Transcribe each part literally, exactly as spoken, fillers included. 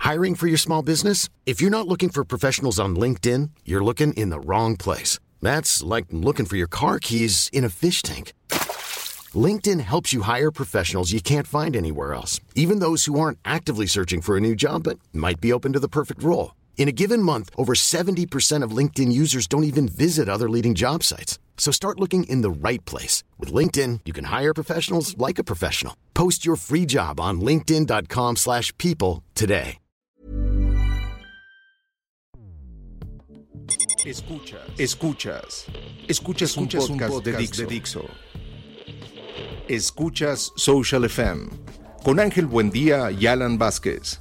Hiring for your small business? If you're not looking for professionals on LinkedIn, you're looking in the wrong place. That's like looking for your car keys in a fish tank. LinkedIn helps you hire professionals you can't find anywhere else, even those who aren't actively searching for a new job but might be open to the perfect role. In a given month, over seventy percent of LinkedIn users don't even visit other leading job sites. So start looking in the right place. With LinkedIn, you can hire professionals like a professional. Post your free job on linkedin dot com slash people today. Escuchas, escuchas, escuchas, escuchas un podcast, un podcast de, Dixo. de Dixo. Escuchas Social F M con Ángel Buendía y Alan Vázquez.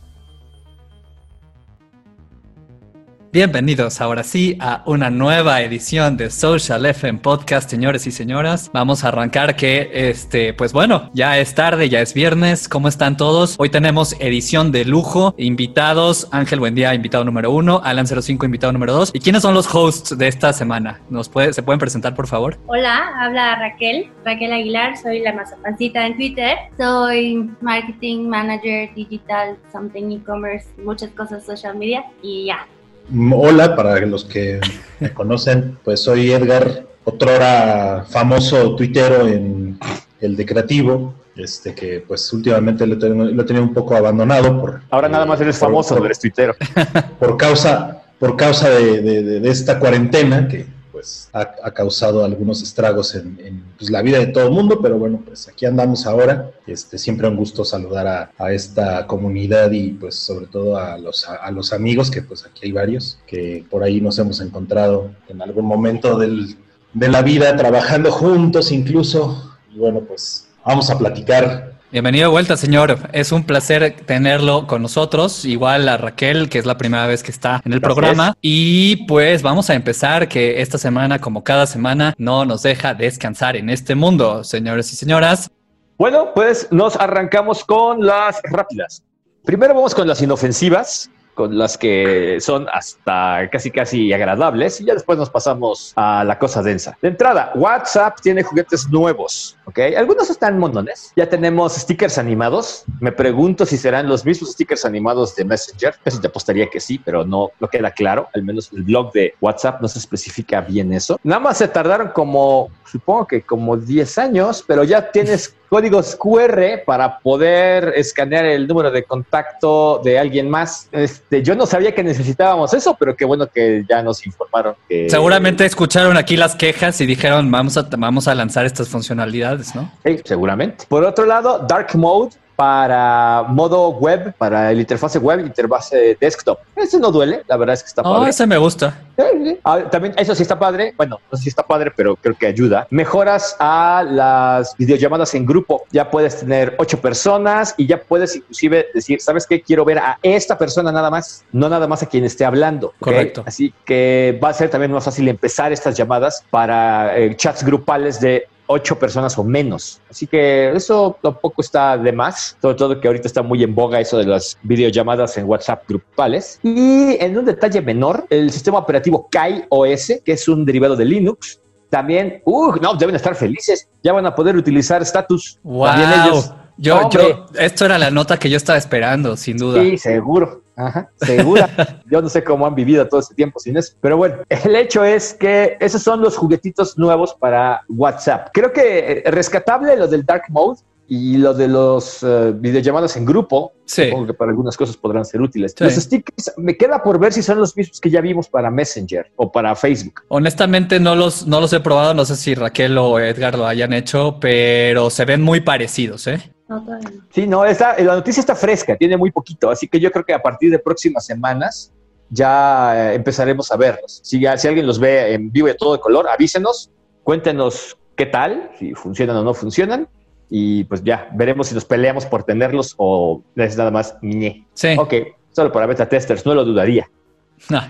Bienvenidos ahora sí a una nueva edición de Social F M Podcast, señores y señoras. Vamos a arrancar que, este, pues bueno, ya es tarde, ya es viernes. ¿Cómo están todos? Hoy tenemos edición de lujo, invitados. Ángel Buendía, invitado número uno. Alan cero cinco, invitado número dos. ¿Y quiénes son los hosts de esta semana? ¿Nos puede, ¿Se pueden presentar, por favor? Hola, habla Raquel, Raquel Aguilar. Soy la mazapancita en Twitter. Soy Marketing Manager Digital, Something E-Commerce, muchas cosas social media y ya. Hola, para los que me conocen, pues soy Edgar, otrora famoso tuitero en el de Creativo, este que pues últimamente lo he tenido, lo he tenido un poco abandonado. Por, Ahora nada más eres por, famoso, por, no eres tuitero. Por causa, por causa de, de, de esta cuarentena que pues ha, ha causado algunos estragos en, en pues, la vida de todo el mundo, pero bueno, pues aquí andamos ahora. Este, siempre un gusto saludar a, a esta comunidad y pues sobre todo a los, a, a los amigos, que pues aquí hay varios, que por ahí nos hemos encontrado en algún momento del, de la vida, trabajando juntos incluso, y bueno, pues vamos a platicar. Bienvenido de vuelta, señor. Es un placer tenerlo con nosotros. Igual a Raquel, que es la primera vez que está en el Gracias. programa. Y pues vamos a empezar, que esta semana, como cada semana, no nos deja descansar en este mundo, señores y señoras. Bueno, pues nos arrancamos con las rápidas. Primero vamos con las inofensivas, con las que son hasta casi casi agradables, y ya después nos pasamos a la cosa densa. De entrada, WhatsApp tiene juguetes nuevos, ¿ok? Algunos están monones. Ya tenemos stickers animados. Me pregunto si serán los mismos stickers animados de Messenger. Casi te apostaría que sí, pero no, no queda claro. Al menos el blog de WhatsApp no se especifica bien eso. Nada más se tardaron como, supongo que como diez años, pero ya tienes códigos Q R para poder escanear el número de contacto de alguien más. Este, yo no sabía que necesitábamos eso, pero qué bueno que ya nos informaron que... Seguramente escucharon aquí las quejas y dijeron, vamos a, vamos a lanzar estas funcionalidades, ¿no? Sí, seguramente. Por otro lado, Dark Mode para modo web, para el interfase web, interfase desktop. Ese no duele, la verdad es que está padre. Oh, ese me gusta. Sí, sí. Ah, también, eso sí está padre. Bueno, no sé si está padre, pero creo que ayuda. Mejoras a las videollamadas en grupo. Ya puedes tener ocho personas y ya puedes inclusive decir, ¿sabes qué? Quiero ver a esta persona nada más, no nada más a quien esté hablando. ¿Okay? Correcto. Así que va a ser también más fácil empezar estas llamadas para eh, chats grupales de ocho personas o menos. Así que eso tampoco está de más, sobre todo que ahorita está muy en boga eso de las videollamadas en WhatsApp grupales. Y en un detalle menor, el sistema operativo KaiOS, que es un derivado de Linux, también, uh, no, deben estar felices. Ya van a poder utilizar status. Wow. También ellos. Yo, yo, esto era la nota que yo estaba esperando, sin duda. Sí, seguro. Ajá, segura. Yo no sé cómo han vivido todo ese tiempo sin eso. Pero bueno, el hecho es que esos son los juguetitos nuevos para WhatsApp. Creo que rescatable lo del Dark Mode y lo de los uh, videollamadas en grupo. Sí. Supongo que para algunas cosas podrán ser útiles. Sí. Los stickers, me queda por ver si son los mismos que ya vimos para Messenger o para Facebook. Honestamente no los, no los he probado. No sé si Raquel o Edgar lo hayan hecho, pero se ven muy parecidos, ¿eh? No, todavía no. Sí, no, está, la noticia está fresca, tiene muy poquito, así que yo creo que a partir de próximas semanas ya eh, empezaremos a verlos. Si, ya, si alguien los ve en vivo y a todo de color, avísenos, cuéntenos qué tal, si funcionan o no funcionan, y pues ya, veremos si nos peleamos por tenerlos o es nada más ñe. Sí. Ok, solo para beta testers, no lo dudaría. No.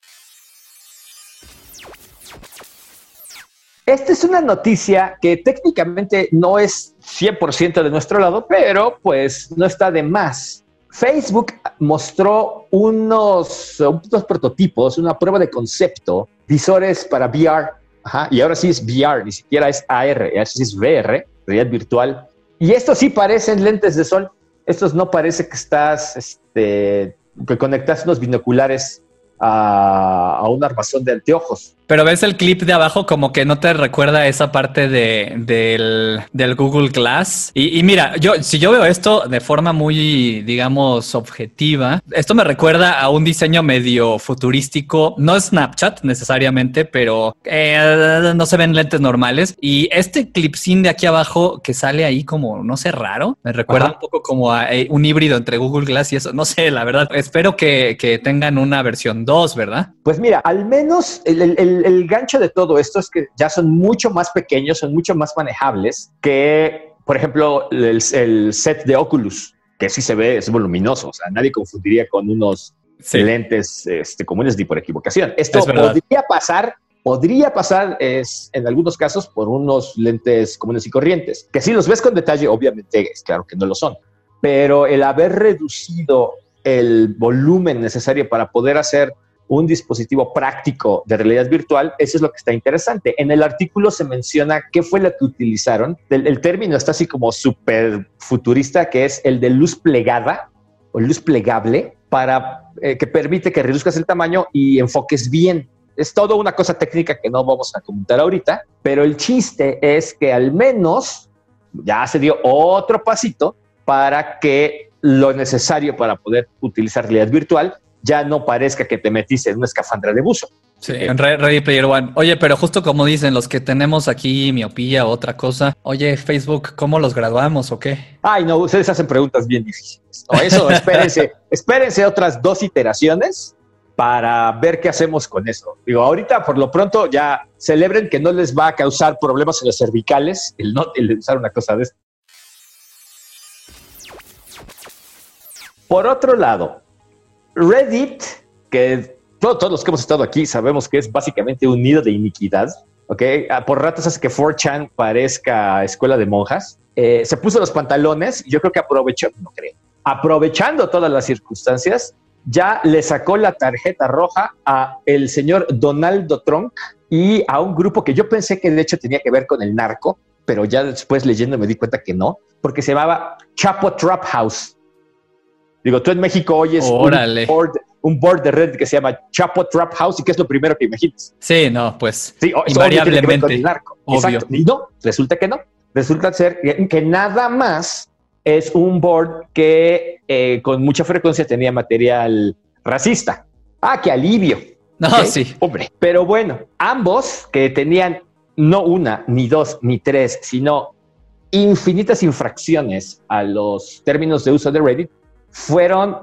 Esta es una noticia que técnicamente no es cien por ciento de nuestro lado, pero pues no está de más. Facebook mostró unos, unos prototipos, una prueba de concepto, visores para V R. Ajá, y ahora sí es V R, ni siquiera es A R, ahora sí es V R, realidad virtual. Y estos sí parecen lentes de sol. Estos no parece que estás este, que conectas unos binoculares a, a un armazón de anteojos. Pero ves el clip de abajo como que no te recuerda esa parte de, del, del Google Glass. Y, y mira, yo si yo veo esto de forma muy, digamos, objetiva, esto me recuerda a un diseño medio futurístico. No es Snapchat necesariamente, pero eh, no se ven lentes normales. Y este clipcín de aquí abajo que sale ahí como, no sé, raro, me recuerda Ajá. un poco como a eh, un híbrido entre Google Glass y eso. No sé, la verdad. Espero que, que tengan una versión dos, ¿verdad? Pues mira, al menos el, el, el El, el gancho de todo esto es que ya son mucho más pequeños, son mucho más manejables que, por ejemplo, el, el set de Oculus, que sí se ve, es voluminoso. O sea, nadie confundiría con unos sí. lentes este, comunes ni por equivocación. Esto podría pasar, podría pasar es, en algunos casos por unos lentes comunes y corrientes, que si los ves con detalle, obviamente es claro que no lo son. Pero el haber reducido el volumen necesario para poder hacer un dispositivo práctico de realidad virtual, eso es lo que está interesante. En el artículo se menciona qué fue lo que utilizaron. El, el término está así como súper futurista, que es el de luz plegada o luz plegable, para eh, que permite que reduzcas el tamaño y enfoques bien. Es todo una cosa técnica que no vamos a comentar ahorita, pero el chiste es que al menos ya se dio otro pasito para que lo necesario para poder utilizar realidad virtual ya no parezca que te metiste en una escafandra de buzo. Sí, en Ready Player One. Oye, pero justo como dicen los que tenemos aquí miopía o otra cosa, oye, Facebook, ¿cómo los graduamos o qué? Ay, no, ustedes hacen preguntas bien difíciles. No, eso, espérense, espérense otras dos iteraciones para ver qué hacemos con eso. Digo, ahorita por lo pronto ya celebren que no les va a causar problemas en las cervicales el no el usar una cosa de esto. Por otro lado, Reddit, que todos, todos los que hemos estado aquí sabemos que es básicamente un nido de iniquidad, ¿ok? Por ratos hace que cuatro chan parezca escuela de monjas. Eh, se puso los pantalones y yo creo que aprovechó, no creo, aprovechando todas las circunstancias, ya le sacó la tarjeta roja a el señor Donaldo Trump y a un grupo que yo pensé que de hecho tenía que ver con el narco, pero ya después leyendo me di cuenta que no, porque se llamaba Chapo Trap House. Digo, tú en México oyes un board, un board de Reddit que se llama Chapo Trap House, ¿y qué es lo primero que imaginas? Sí, no, pues sí, invariablemente. Obvio. Y no, resulta que no. Resulta ser que, que nada más es un board que eh, con mucha frecuencia tenía material racista. Ah, qué alivio. No, ¿okay? Sí. Hombre. Pero bueno, ambos que tenían no una, ni dos, ni tres, sino infinitas infracciones a los términos de uso de Reddit, fueron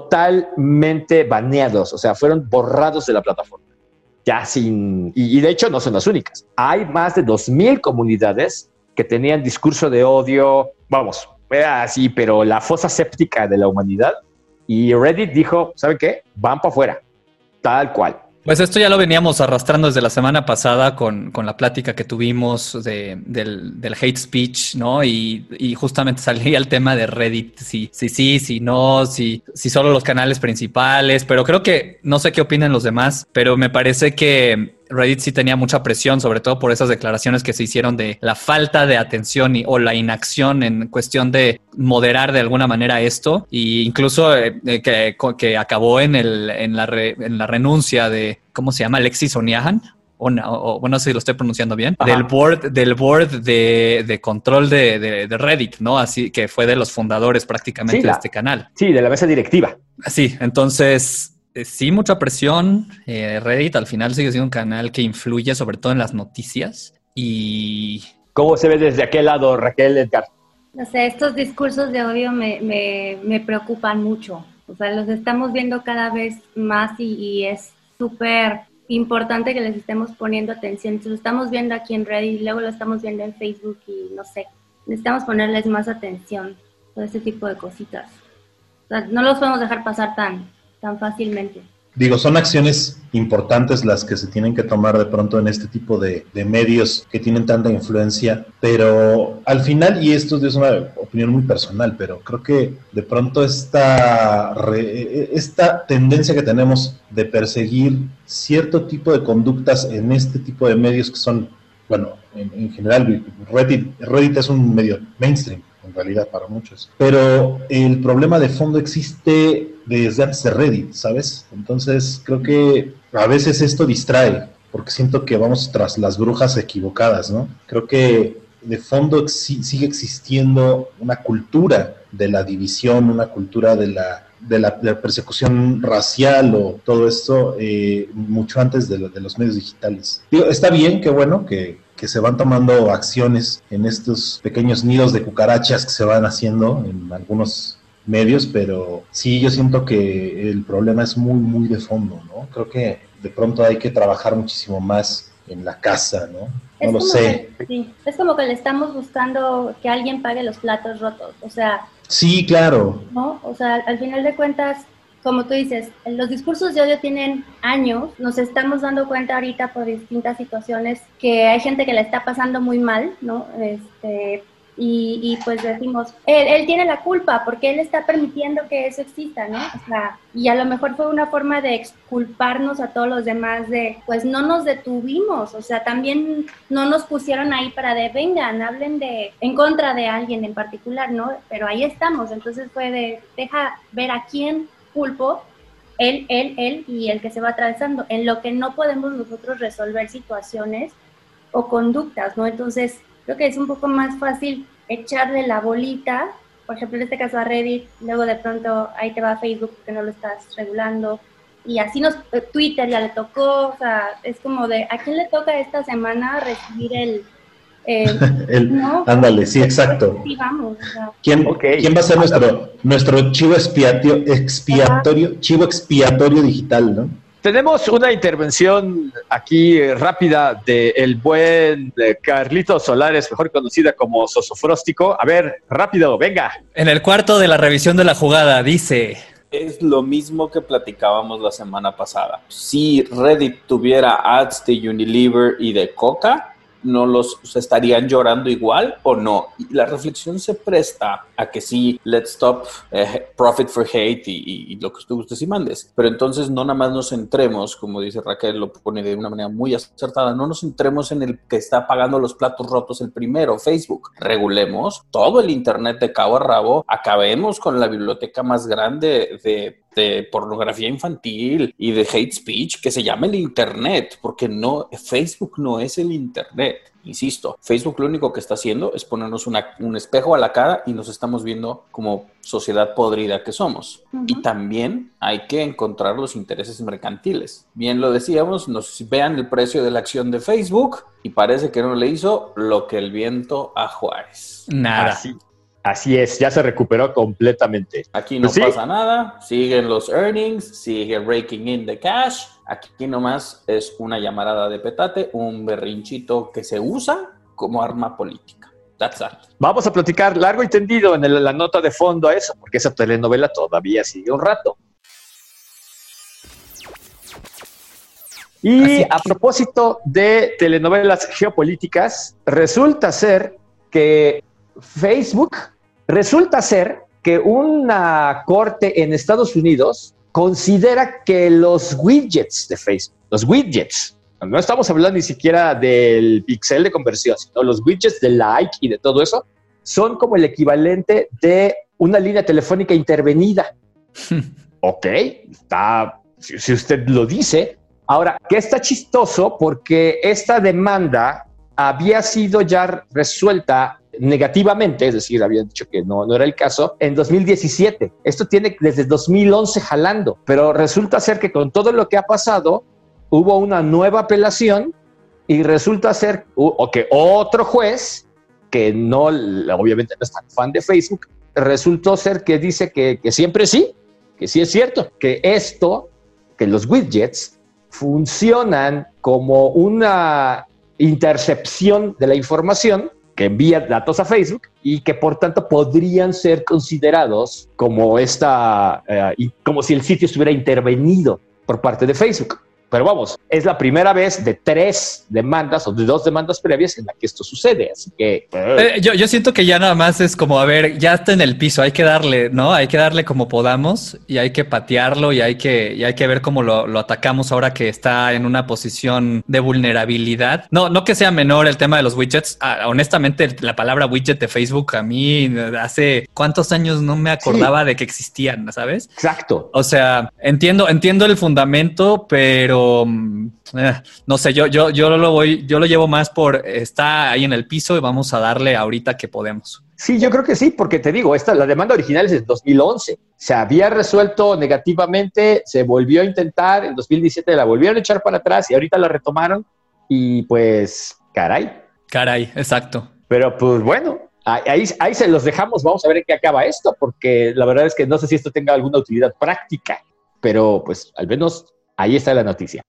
totalmente baneados, o sea, fueron borrados de la plataforma. Ya sin... Y, y de hecho no son las únicas. Hay más de dos mil comunidades que tenían discurso de odio, vamos, era así, pero la fosa séptica de la humanidad. Y Reddit dijo, ¿saben qué? Van para afuera, tal cual. Pues esto ya lo veníamos arrastrando desde la semana pasada con, con la plática que tuvimos de, del, del hate speech, ¿no? Y, y justamente salía el tema de Reddit, si sí, sí, si no, si, si solo los canales principales, pero creo que, no sé qué opinan los demás, pero me parece que Reddit sí tenía mucha presión, sobre todo por esas declaraciones que se hicieron de la falta de atención y, o la inacción en cuestión de moderar de alguna manera esto, e incluso eh, que, que acabó en, el, en, la re, en la renuncia de, ¿cómo se llama? Alexis Ohanian. O, o, bueno, no sé si lo estoy pronunciando bien, Ajá. del board, del board de, de control de, de, de Reddit, ¿no? Así que fue de los fundadores prácticamente sí, la, de este canal. Sí, de la mesa directiva. Sí, entonces... Sí, mucha presión. Eh, Reddit al final sigue siendo un canal que influye sobre todo en las noticias. Y... ¿Cómo se ve desde aquel lado, Raquel, Edgar? No sé, estos discursos de odio me, me, me preocupan mucho. O sea, los estamos viendo cada vez más y, y es súper importante que les estemos poniendo atención. Lo estamos viendo aquí en Reddit, luego lo estamos viendo en Facebook y no sé, necesitamos ponerles más atención a todo este tipo de cositas. O sea, no los podemos dejar pasar tan... tan fácilmente. Digo, son acciones importantes las que se tienen que tomar de pronto en este tipo de, de medios que tienen tanta influencia, pero al final, y esto es una opinión muy personal, pero creo que de pronto esta, re, esta tendencia que tenemos de perseguir cierto tipo de conductas en este tipo de medios que son, bueno, en, en general, Reddit, Reddit es un medio mainstream, en realidad, para muchos, pero el problema de fondo existe desde antes de Reddit, ¿sabes? Entonces creo que a veces esto distrae, porque siento que vamos tras las brujas equivocadas, ¿no? Creo que de fondo ex- sigue existiendo una cultura de la división, una cultura de la, de la, de la persecución racial o todo esto eh, mucho antes de, lo, de los medios digitales. Digo, está bien, qué bueno que, que se van tomando acciones en estos pequeños nidos de cucarachas que se van haciendo en algunos medios, pero sí, yo siento que el problema es muy, muy de fondo, ¿no? Creo que de pronto hay que trabajar muchísimo más en la casa, ¿no? No es lo sé. Que, sí, es como que le estamos buscando que alguien pague los platos rotos, o sea... Sí, claro. ¿No? O sea, al final de cuentas, como tú dices, los discursos de odio tienen años, nos estamos dando cuenta ahorita por distintas situaciones que hay gente que la está pasando muy mal, ¿no? Este... Y, y pues decimos, él, él tiene la culpa porque él está permitiendo que eso exista, ¿no? O sea, y a lo mejor fue una forma de exculparnos a todos los demás de, pues no nos detuvimos, o sea, también no nos pusieron ahí para de, vengan, hablen de, en contra de alguien en particular, ¿no? Pero ahí estamos, entonces fue de, deja ver a quién culpo, él, él, él y el que se va atravesando, en lo que no podemos nosotros resolver situaciones o conductas, ¿no? Entonces, creo que es un poco más fácil echarle la bolita, por ejemplo, en este caso a Reddit, luego de pronto ahí te va a Facebook porque no lo estás regulando, y así nos, Twitter ya le tocó, o sea, es como de, ¿a quién le toca esta semana recibir el... Eh, el ¿no? Ándale, sí, exacto. Sí, vamos, o sea. ¿Quién, Okay. ¿Quién va a ser nuestro, nuestro chivo expiatio, expiatorio, chivo expiatorio digital, ¿no? Tenemos una intervención aquí eh, rápida del buen eh, Carlitos Solares, mejor conocida como Sosofróstico. A ver, rápido, venga. En el cuarto de la revisión de la jugada dice... Es lo mismo que platicábamos la semana pasada. Si Reddit tuviera ads de Unilever y de Coca, ¿no los estarían llorando igual o no? Y la reflexión se presta a que sí, let's stop eh, profit for hate y, y, y lo que tú gustes y mandes. Pero entonces no nada más nos centremos, como dice Raquel, lo pone de una manera muy acertada, no nos centremos en el que está pagando los platos rotos el primero, Facebook. Regulemos todo el internet de cabo a rabo, acabemos con la biblioteca más grande de... de pornografía infantil y de hate speech que se llama el internet, porque no, Facebook no es el internet, insisto, Facebook lo único que está haciendo es ponernos una, un espejo a la cara y nos estamos viendo como sociedad podrida que somos. Uh-huh. Y también hay que encontrar los intereses mercantiles. Bien lo decíamos, nos vean el precio de la acción de Facebook y parece que no le hizo lo que el viento a Juárez. Nada. Así. Así es, ya se recuperó completamente. Aquí no pues sí. pasa nada, siguen los earnings, sigue raking in the cash. Aquí nomás es una llamarada de petate, un berrinchito que se usa como arma política. That's that. Vamos a platicar largo y tendido en el, la nota de fondo a eso, porque esa telenovela todavía sigue un rato. Y a propósito de telenovelas geopolíticas, resulta ser que Facebook, resulta ser que una corte en Estados Unidos considera que los widgets de Facebook, los widgets, no estamos hablando ni siquiera del pixel de conversión, sino los widgets de like y de todo eso, son como el equivalente de una línea telefónica intervenida. Ok, está, si, si usted lo dice. Ahora, que está chistoso porque esta demanda había sido ya resuelta negativamente, es decir, habían dicho que no, no era el caso, en dos mil diecisiete. Esto tiene desde dos mil once jalando, pero resulta ser que con todo lo que ha pasado, hubo una nueva apelación y resulta ser o que otro juez, que no, obviamente no es tan fan de Facebook, resultó ser que dice que, que siempre sí, que sí es cierto, que esto, que los widgets funcionan como una intercepción de la información que envía datos a Facebook y que por tanto podrían ser considerados como esta, eh, como si el sitio estuviera intervenido por parte de Facebook. Pero vamos, es la primera vez de tres demandas o de dos demandas previas en la que esto sucede. Así que... Eh, yo, yo siento que ya nada más es como, a ver, ya está en el piso, hay que darle, ¿no? Hay que darle como podamos y hay que patearlo y hay que, y hay que ver cómo lo, lo atacamos ahora que está en una posición de vulnerabilidad. No, no que sea menor el tema de los widgets. Ah, honestamente, la palabra widget de Facebook a mí hace cuántos años no me acordaba sí. de que existían, ¿sabes? Exacto. O sea, entiendo, entiendo el fundamento, pero Eh, no sé, yo, yo, yo lo voy, yo lo llevo más por está ahí en el piso y vamos a darle ahorita que podemos. Sí, yo creo que sí, porque te digo, esta, la demanda original es de dos mil once. Se había resuelto negativamente, se volvió a intentar, en dos mil diecisiete la volvieron a echar para atrás y ahorita la retomaron y pues, caray. Caray, exacto. Pero pues bueno, ahí, ahí se los dejamos, vamos a ver en qué acaba esto, porque la verdad es que no sé si esto tenga alguna utilidad práctica, pero pues al menos... ahí está la noticia.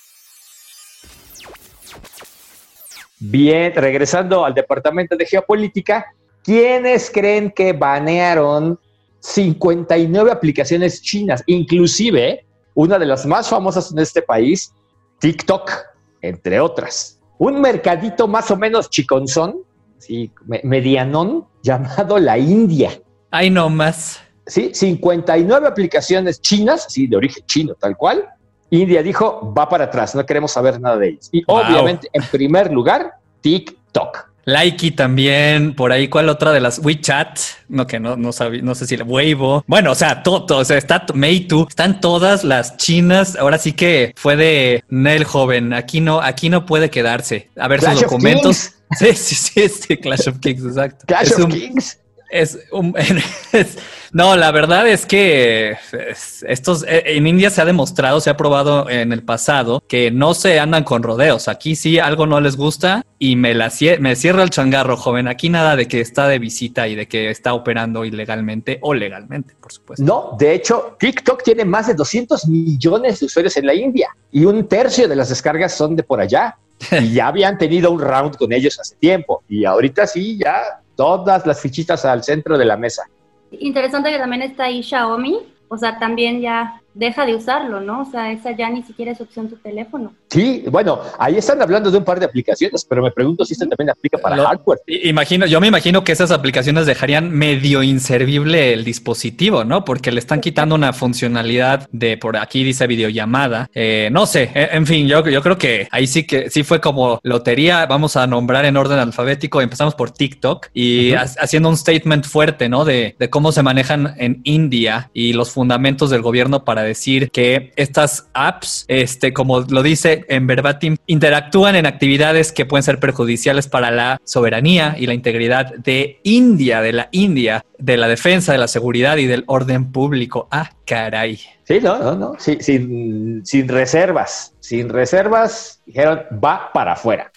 Bien, regresando al departamento de geopolítica, ¿quiénes creen que banearon cincuenta y nueve aplicaciones chinas? Inclusive, una de las más famosas en este país, TikTok, entre otras. Un mercadito más o menos chiconzón, sí, medianón, llamado la India. Ay, no más. Sí, cincuenta y nueve aplicaciones chinas, sí, de origen chino, tal cual. India dijo, va para atrás, no queremos saber nada de ellos. Y wow. Obviamente, en primer lugar, TikTok. Likey también, por ahí, ¿cuál otra de las? WeChat, no, que no, no, sabía, no sé si la Weibo. Bueno, o sea, todo, o sea, está Meitu, están todas las chinas. Ahora sí que fue de Nel joven, aquí no, aquí no puede quedarse. A ver Clash sus documentos. Sí, sí, sí, sí, Clash of Kings, exacto. Clash es of un, Kings. Es un... Es, no, la verdad es que estos en India se ha demostrado, se ha probado en el pasado que no se andan con rodeos. Aquí sí algo no les gusta y me la me cierra el changarro, joven. Aquí nada de que está de visita y de que está operando ilegalmente o legalmente, por supuesto. No, de hecho, TikTok tiene más de doscientos millones de usuarios en la India y un tercio de las descargas son de por allá. Y ya habían tenido un round con ellos hace tiempo y ahorita sí, ya todas las fichitas al centro de la mesa. Interesante que también está ahí Xiaomi, o sea, también ya deja de usarlo, ¿no? O sea, esa ya ni siquiera es opción tu teléfono. Sí, bueno, ahí están hablando de un par de aplicaciones, pero me pregunto si esto también aplica para Lo, hardware. Imagino, yo me imagino que esas aplicaciones dejarían medio inservible el dispositivo, ¿no? Porque le están quitando una funcionalidad de, por aquí dice videollamada. Eh, no sé, en fin, yo, yo creo que ahí sí que sí fue como lotería. Vamos a nombrar en orden alfabético. Empezamos por TikTok y uh-huh. ha, haciendo un statement fuerte, ¿no? De, de cómo se manejan en India y los fundamentos del gobierno para decir que estas apps, este, como lo dice en verbatim, interactúan en actividades que pueden ser perjudiciales para la soberanía y la integridad de India, de la India, de la defensa, de la seguridad y del orden público. Ah, caray. Sí, no, no, no, sí, sin, sin reservas, sin reservas, dijeron, va para afuera.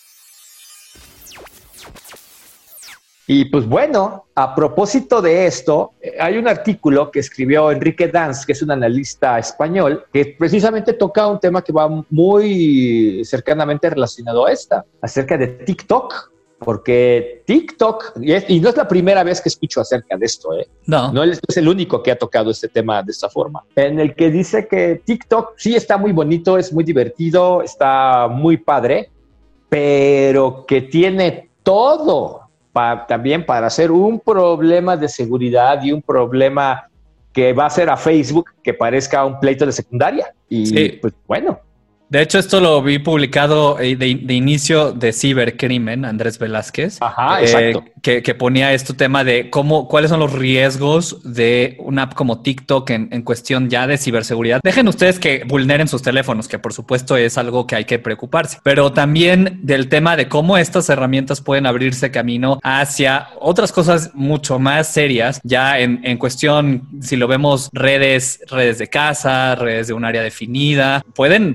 Y pues bueno, a propósito de esto, hay un artículo que escribió Enrique Danz, que es un analista español, que precisamente toca un tema que va muy cercanamente relacionado a esta, acerca de TikTok, porque TikTok, y, es, y no es la primera vez que escucho acerca de esto, ¿eh? No. No es el único que ha tocado este tema de esta forma, en el que dice que TikTok sí está muy bonito, es muy divertido, está muy padre, pero que tiene todo Pa, también para hacer un problema de seguridad y un problema que va a hacer a Facebook que parezca un pleito de secundaria. Y sí. Pues bueno. De hecho, esto lo vi publicado de, de inicio de Cibercrimen, Andrés Velázquez. Ajá, eh, exacto. Que, que ponía este tema de cómo, cuáles son los riesgos de una app como TikTok en, en cuestión ya de ciberseguridad. Dejen ustedes que vulneren sus teléfonos, que por supuesto es algo que hay que preocuparse, pero también del tema de cómo estas herramientas pueden abrirse camino hacia otras cosas mucho más serias, ya en, en cuestión, si lo vemos, redes, redes de casa, redes de un área definida, pueden, pueden ser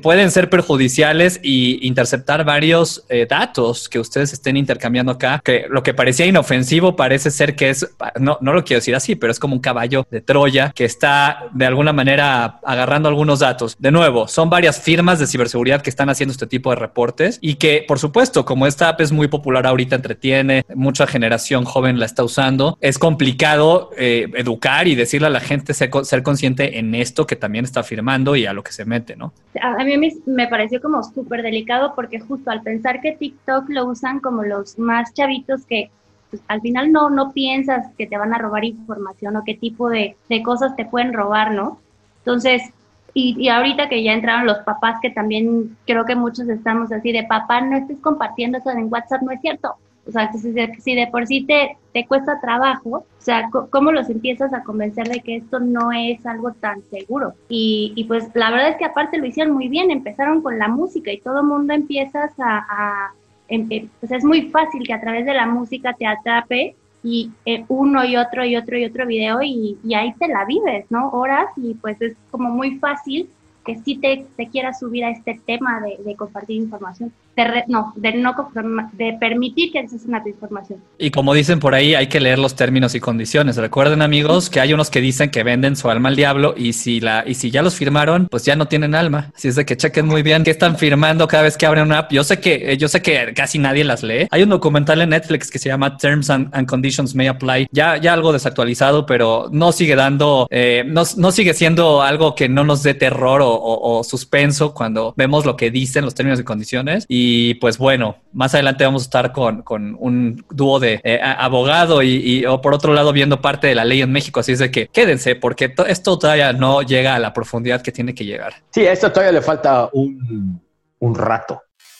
ser perjudiciales y interceptar varios eh, datos que ustedes estén intercambiando acá, que lo que parecía inofensivo parece ser que es, no, no lo quiero decir así, pero es como un caballo de Troya que está de alguna manera agarrando algunos datos. De nuevo, son varias firmas de ciberseguridad que están haciendo este tipo de reportes y que, por supuesto, como esta app es muy popular ahorita, entretiene, mucha generación joven la está usando, es complicado eh, educar y decirle a la gente ser, ser consciente en esto que también está firmando y a lo que se mete, ¿no? A mí me pareció como súper delicado porque justo al pensar que TikTok lo usan como los más chavitos que pues, al final no, no piensas que te van a robar información o qué tipo de, de cosas te pueden robar, ¿no? Entonces, y, y ahorita que ya entraron los papás, que también creo que muchos estamos así de papá, no estés compartiendo eso en WhatsApp, no es cierto. O sea, si de, si de por sí te, te cuesta trabajo, o sea, ¿cómo los empiezas a convencer de que esto no es algo tan seguro? Y, y pues la verdad es que aparte lo hicieron muy bien, empezaron con la música y todo el mundo empiezas a... a em, pues es muy fácil que a través de la música te atrape y eh, uno y otro y otro y otro video y, y ahí te la vives, ¿no? Horas y pues es como muy fácil que sí te, te quieras subir a este tema de, de compartir información, de re, no, de no de permitir que acceses a tu información. Y como dicen por ahí, hay que leer los términos y condiciones. Recuerden, amigos, que hay unos que dicen que venden su alma al diablo y si la y si ya los firmaron, pues ya no tienen alma. Así es de que chequen muy bien qué están firmando cada vez que abren una app. Yo sé que yo sé que casi nadie las lee. Hay un documental en Netflix que se llama Terms and, and Conditions May Apply. Ya, ya algo desactualizado, pero no sigue dando, eh, no, no sigue siendo algo que no nos dé terror o O, o suspenso cuando vemos lo que dicen los términos y condiciones. Y pues bueno, más adelante vamos a estar con, con un dúo de eh, abogado y, y o por otro lado viendo parte de la ley en México. Así es de que quédense porque to, esto todavía no llega a la profundidad que tiene que llegar. Sí, a esto todavía le falta un, un rato.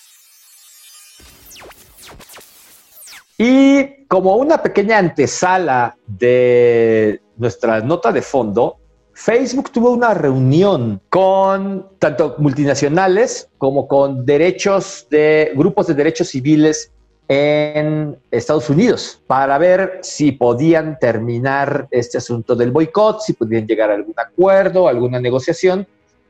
Y como una pequeña antesala de nuestra nota de fondo, Facebook tuvo una reunión con tanto multinacionales como con derechos de grupos de derechos civiles en Estados Unidos para ver si podían terminar este asunto del boicot, si podían llegar a algún acuerdo, alguna negociación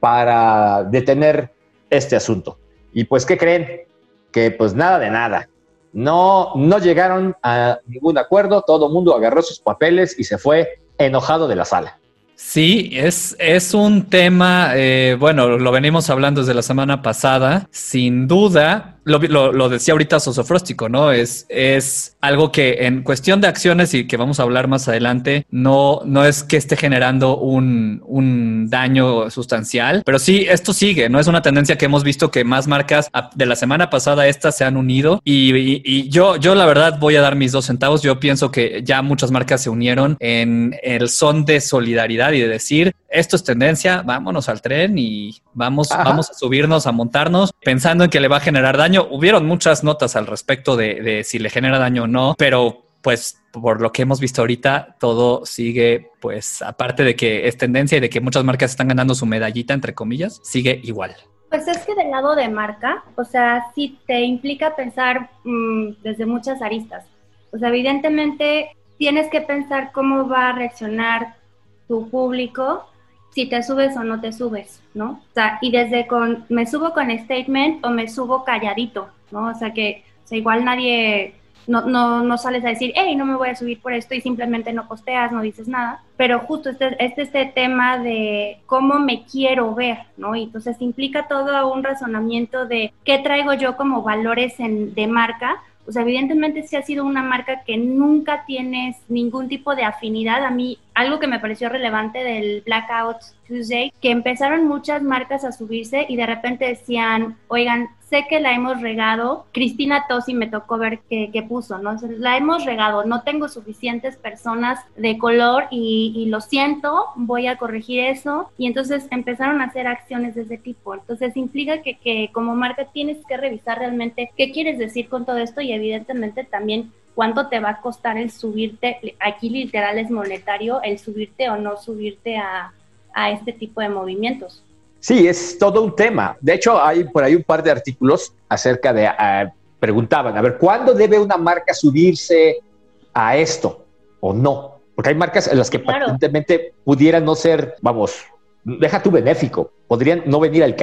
para detener este asunto. Y pues, ¿qué creen? Que pues nada de nada. No, no llegaron a ningún acuerdo, todo el mundo agarró sus papeles y se fue enojado de la sala. Sí, es, es un tema, eh, bueno, lo venimos hablando desde la semana pasada, sin duda, lo, lo, lo decía ahorita Sosofróstico, ¿no? Es, es algo que en cuestión de acciones y que vamos a hablar más adelante, no, no es que esté generando un, un daño sustancial, pero sí, esto sigue, ¿no? Es una tendencia que hemos visto que más marcas de la semana pasada estas se han unido y, y, y yo, yo la verdad voy a dar mis dos centavos, yo pienso que ya muchas marcas se unieron en el son de solidaridad y de decir, esto es tendencia, vámonos al tren y vamos, vamos a subirnos, a montarnos, pensando en que le va a generar daño. Hubieron muchas notas al respecto de, de si le genera daño o no, pero pues por lo que hemos visto ahorita, todo sigue, pues aparte de que es tendencia y de que muchas marcas están ganando su medallita, entre comillas, sigue igual. Pues es que del lado de marca, o sea, sí te implica pensar mmm, desde muchas aristas. O sea, evidentemente tienes que pensar cómo va a reaccionar tu público, si te subes o no te subes, ¿no? O sea, y desde con, me subo con statement o me subo calladito, ¿no? O sea, que o sea, igual nadie, no, no, no sales a decir, hey, no me voy a subir por esto y simplemente no posteas, no dices nada, pero justo este, este, este tema de cómo me quiero ver, ¿no? Y entonces implica todo un razonamiento de qué traigo yo como valores en, de marca. O sea, evidentemente sí ha sido una marca que nunca tienes ningún tipo de afinidad. A mí, algo que me pareció relevante del Blackout Tuesday, que empezaron muchas marcas a subirse y de repente decían, oigan, sé que la hemos regado. Cristina Tosi me tocó ver que, que puso, ¿no? O sea, la hemos regado, no tengo suficientes personas de color y, y lo siento, voy a corregir eso. Y entonces empezaron a hacer acciones de ese tipo. Entonces implica que, que como marca tienes que revisar realmente qué quieres decir con todo esto y evidentemente también cuánto te va a costar el subirte, aquí literal es monetario, el subirte o no subirte a, a este tipo de movimientos. Sí, es todo un tema. De hecho, hay por ahí un par de artículos acerca de, uh, preguntaban, a ver, ¿cuándo debe una marca subirse a esto o no? Porque hay marcas en las que claro, patentemente pudieran no ser, vamos, deja tu benéfico, podrían no venir al caso.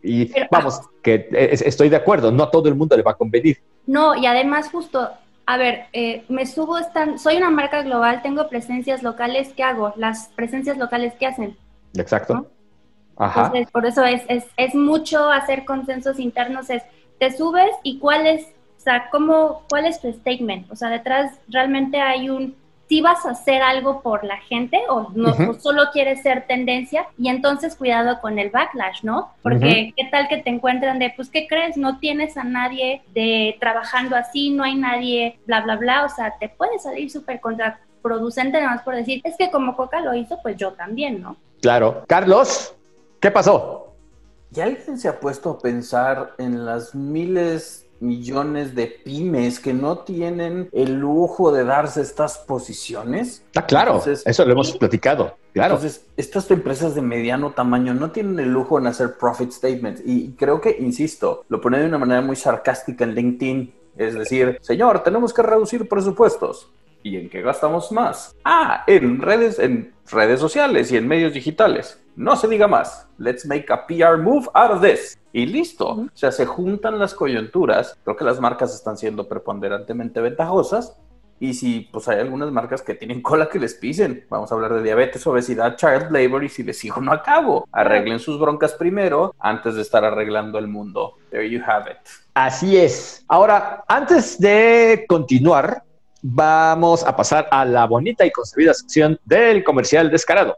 Y Pero, vamos, que es, estoy de acuerdo, no a todo el mundo le va a convenir. No, y además justo, a ver, eh, me subo, están, soy una marca global, tengo presencias locales, ¿qué hago? Las presencias locales, ¿qué hacen? Exacto. ¿No? Ajá. Entonces, por eso es, es, es mucho hacer consensos internos, es, te subes y cuál es, o sea, cómo, cuál es tu statement, o sea, detrás realmente hay un, si vas a hacer algo por la gente o no, uh-huh. o solo quieres ser tendencia, y entonces cuidado con el backlash, ¿no? Porque uh-huh. qué tal que te encuentran de, pues, ¿qué crees? No tienes a nadie de trabajando así, no hay nadie, bla, bla, bla, o sea, te puede salir súper contraproducente nada más por decir, es que como Coca lo hizo, pues yo también, ¿no? Claro. Carlos, ¿qué pasó? ¿Ya alguien se ha puesto a pensar en las miles millones de pymes que no tienen el lujo de darse estas posiciones? Ah, claro, entonces, eso lo hemos platicado, claro. Entonces, estas empresas de mediano tamaño no tienen el lujo en hacer profit statements y creo que, insisto, lo pone de una manera muy sarcástica en LinkedIn, es decir, señor, tenemos que reducir presupuestos. ¿Y en qué gastamos más? Ah, en redes, en redes sociales y en medios digitales. No se diga más. Let's make a P R move out of this. Y listo. Uh-huh. O sea, se juntan las coyunturas. Creo que las marcas están siendo preponderantemente ventajosas. Y si pues hay algunas marcas que tienen cola que les pisen. Vamos a hablar de diabetes, obesidad, child labor, y si les sigo no acabo. Arreglen sus broncas primero antes de estar arreglando el mundo. There you have it. Así es. Ahora, antes de continuar, vamos a pasar a la bonita y concebida sección del comercial descarado.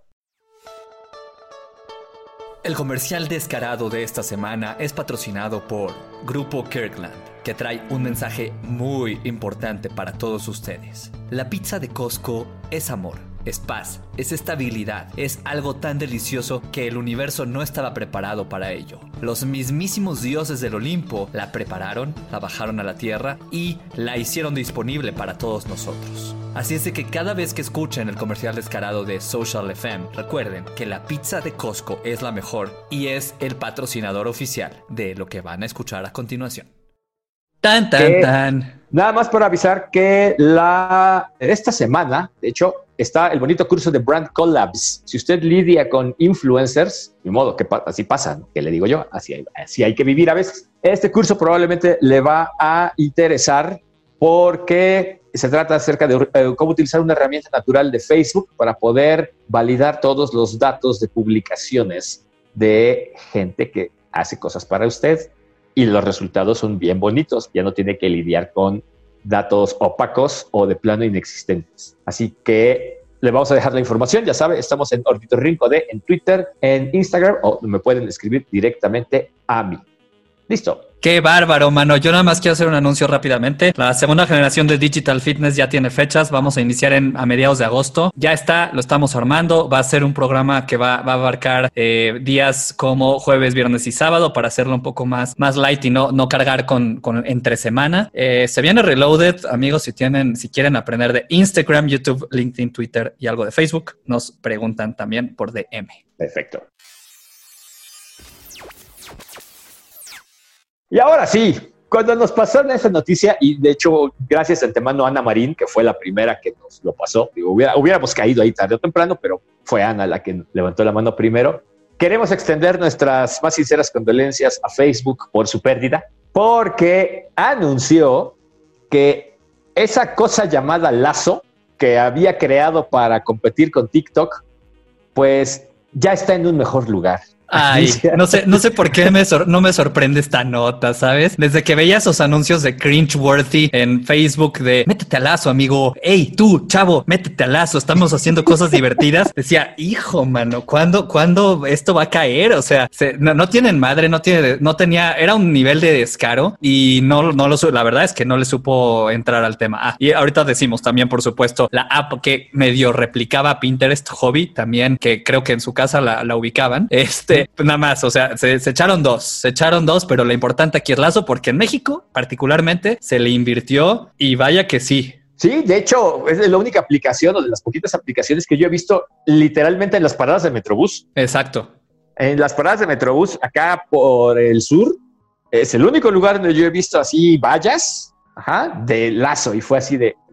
El comercial descarado de esta semana es patrocinado por Grupo Kirkland, que trae un mensaje muy importante para todos ustedes. La pizza de Costco es amor, es paz, es estabilidad, es algo tan delicioso que el universo no estaba preparado para ello. Los mismísimos dioses del Olimpo la prepararon, la bajaron a la tierra y la hicieron disponible para todos nosotros. Así es de que cada vez que escuchen el comercial descarado de Social F M, recuerden que la pizza de Costco es la mejor y es el patrocinador oficial de lo que van a escuchar a continuación. Tan, tan, tan. Nada más por avisar que la esta semana, de hecho, está el bonito curso de Brand Collabs. Si usted lidia con influencers, de modo que así pasa, ¿no? Que le digo yo, así hay, así hay que vivir a veces. Este curso probablemente le va a interesar porque se trata acerca de uh, cómo utilizar una herramienta natural de Facebook para poder validar todos los datos de publicaciones de gente que hace cosas para usted. Y los resultados son bien bonitos. Ya no tiene que lidiar con datos opacos o de plano inexistentes. Así que le vamos a dejar la información. Ya sabe, estamos en Ornitorrinco D en Twitter, en Instagram, o me pueden escribir directamente a mí. Listo. ¡Qué bárbaro, mano! Yo nada más quiero hacer un anuncio rápidamente. La segunda generación de Digital Fitness ya tiene fechas. Vamos a iniciar en, a mediados de agosto. Ya está, lo estamos armando. Va a ser un programa que va, va a abarcar eh, días como jueves, viernes y sábado para hacerlo un poco más, más light y no, no cargar con, con entre semana. Eh, se viene Reloaded, amigos, si tienen, si quieren aprender de Instagram, YouTube, LinkedIn, Twitter y algo de Facebook, nos preguntan también por D M. Perfecto. Y ahora sí, cuando nos pasaron esa noticia, y de hecho, gracias de antemano a Ana Marín, que fue la primera que nos lo pasó, digo, hubiera, hubiéramos caído ahí tarde o temprano, pero fue Ana la que levantó la mano primero. Queremos extender nuestras más sinceras condolencias a Facebook por su pérdida, porque anunció que esa cosa llamada Lazo, que había creado para competir con TikTok, pues ya está en un mejor lugar. Ay, no sé, no sé por qué me sor- no me sorprende esta nota, ¿sabes? Desde que veía esos anuncios de cringeworthy en Facebook de métete al Lazo, amigo. Hey, tú, chavo, métete al Lazo. Estamos haciendo cosas divertidas. Decía, hijo, mano, ¿cuándo, ¿cuándo esto va a caer? O sea, se, no, no tienen madre, no tiene, no tenía, era un nivel de descaro y no, no lo, la verdad es que no le supo entrar al tema. Ah, y ahorita decimos también, por supuesto, la app que medio replicaba Pinterest Hobby, también, que creo que en su casa la, la ubicaban. Este, nada más, o sea, se, se echaron dos, se echaron dos, pero lo importante aquí es Lazo, porque en México, particularmente, se le invirtió y vaya que sí. Sí, de hecho, es la única aplicación o de las poquitas aplicaciones que yo he visto literalmente en las paradas de Metrobús. Exacto. En las paradas de Metrobús, acá por el sur, es el único lugar donde yo he visto así vallas, ajá, de Lazo, y fue así de,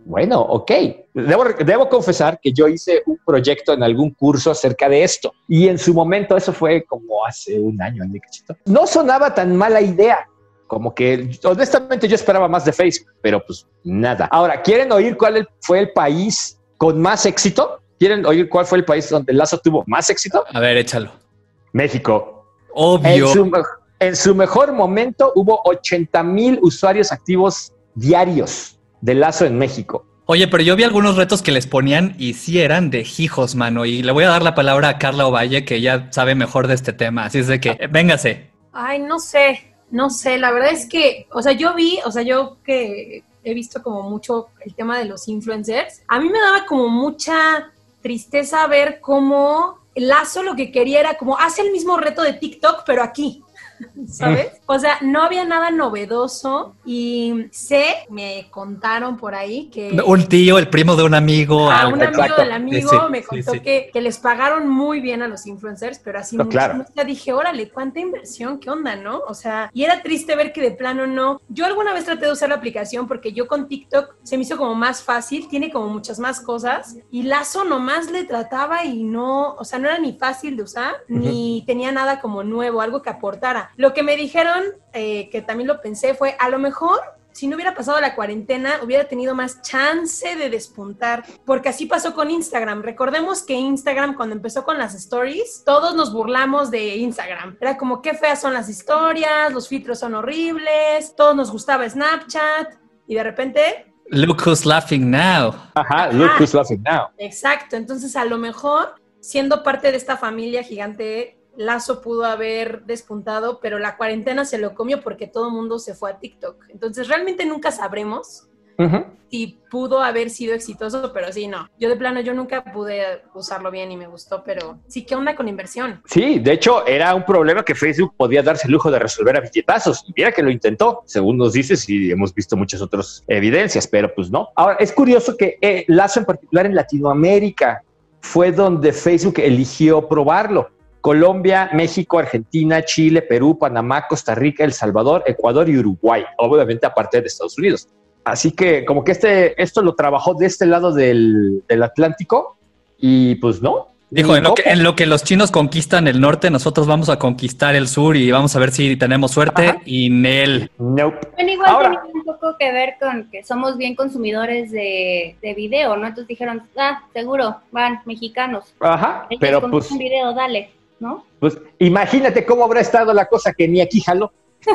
Bueno, ok. Debo, debo confesar que yo hice un proyecto en algún curso acerca de esto. Y en su momento, eso fue como hace un año, ¿no, cachito? No sonaba tan mala idea. Como que, honestamente, yo esperaba más de Facebook, pero pues nada. Ahora, ¿quieren oír cuál fue el país con más éxito? ¿Quieren oír cuál fue el país donde Lazo tuvo más éxito? A ver, échalo. México. Obvio. En su, en su mejor momento hubo ochenta mil usuarios activos diarios de Lazo en México. Oye, pero yo vi algunos retos que les ponían y sí eran de hijos, mano. Y le voy a dar la palabra a Carla Ovalle, que ella sabe mejor de este tema. Así es de que, véngase. Ay, no sé, no sé. La verdad es que, o sea, yo vi, o sea, yo que he visto como mucho el tema de los influencers, a mí me daba como mucha tristeza ver cómo Lazo lo que quería era como, hace el mismo reto de TikTok, pero aquí. ¿Sabes? O sea, no había nada novedoso y sé, me contaron por ahí que... Un tío, el primo de un amigo. A algo. un amigo Exacto. del amigo Sí, me sí, contó sí. Que, que les pagaron muy bien a los influencers, pero así No, mucho. claro. Ya dije, órale, cuánta inversión, qué onda, ¿no? O sea, y era triste ver que de plano no. Yo alguna vez traté de usar la aplicación porque yo con TikTok se me hizo como más fácil, tiene como muchas más cosas y Lazo nomás le trataba y no, o sea, no era ni fácil de usar, uh-huh. ni tenía nada como nuevo, algo que aportara. Lo que me dijeron Eh, que también lo pensé fue, a lo mejor si no hubiera pasado la cuarentena hubiera tenido más chance de despuntar, porque así pasó con Instagram. Recordemos que Instagram, cuando empezó con las stories, todos nos burlamos de Instagram, era como qué feas son las historias, los filtros son horribles, todos nos gustaba Snapchat y de repente... Look who's laughing now. Ajá, look who's laughing now. Exacto, entonces a lo mejor siendo parte de esta familia gigante, Lazo pudo haber despuntado, pero la cuarentena se lo comió porque todo el mundo se fue a TikTok. Entonces realmente nunca sabremos uh-huh. si pudo haber sido exitoso, pero sí, no. Yo de plano, yo nunca pude usarlo bien y me gustó, pero sí, ¿qué onda con inversión? Sí, de hecho, era un problema que Facebook podía darse el lujo de resolver a billetazos. Y mira que lo intentó, según nos dices, y hemos visto muchas otras evidencias, pero pues no. Ahora, es curioso que eh, Lazo en particular en Latinoamérica fue donde Facebook eligió probarlo. Colombia, México, Argentina, Chile, Perú, Panamá, Costa Rica, El Salvador, Ecuador y Uruguay, obviamente aparte de Estados Unidos. Así que como que este, esto lo trabajó de este lado del, del Atlántico y pues no. Dijo, en lo, que, en lo que los chinos conquistan el norte, nosotros vamos a conquistar el sur y vamos a ver si tenemos suerte. Ajá. Y Nel. Nope. Bueno, igual Ahora, tenía un poco que ver con que somos bien consumidores de, de video, ¿no? Entonces dijeron, ah, seguro, van, mexicanos. Ajá, ellos pero pues... un video, dale. ¿No? Pues imagínate cómo habrá estado la cosa que ni aquí jaló.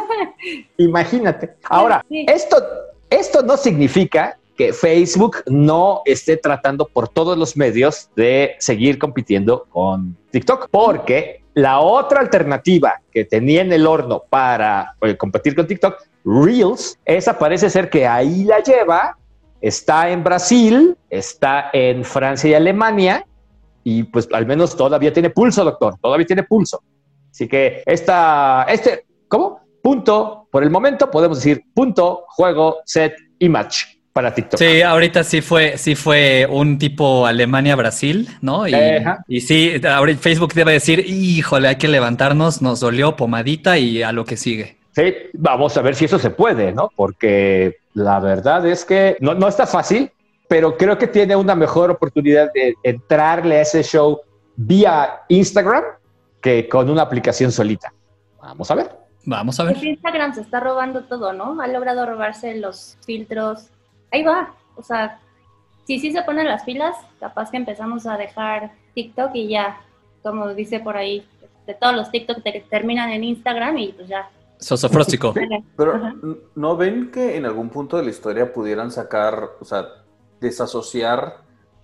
Imagínate. Ahora, sí. esto, esto no significa que Facebook no esté tratando por todos los medios de seguir compitiendo con TikTok, porque la otra alternativa que tenía en el horno para eh, competir con TikTok, Reels, esa parece ser que ahí la lleva, está en Brasil, está en Francia y Alemania, y pues al menos todavía tiene pulso, doctor, todavía tiene pulso. Así que esta, este, ¿cómo? Punto, por el momento podemos decir punto, juego, set y match para TikTok. Sí, ahorita sí fue, sí fue un tipo Alemania-Brasil, ¿no? Y, y sí, ahorita Facebook debe decir, híjole, hay que levantarnos, nos dolió, pomadita y a lo que sigue. Sí, vamos a ver si eso se puede, ¿no? Porque la verdad es que no, no está fácil, pero creo que tiene una mejor oportunidad de entrarle a ese show vía Instagram que con una aplicación solita. Vamos a ver. Vamos a ver. Pues Instagram se está robando todo, ¿no? Ha logrado robarse los filtros. Ahí va. O sea, si sí se ponen las pilas, capaz que empezamos a dejar TikTok y ya, como dice por ahí, de todos los TikTok que terminan en Instagram y pues ya. Sosofróstico. Pero, ajá. ¿no ven que en algún punto de la historia pudieran sacar, o sea, desasociar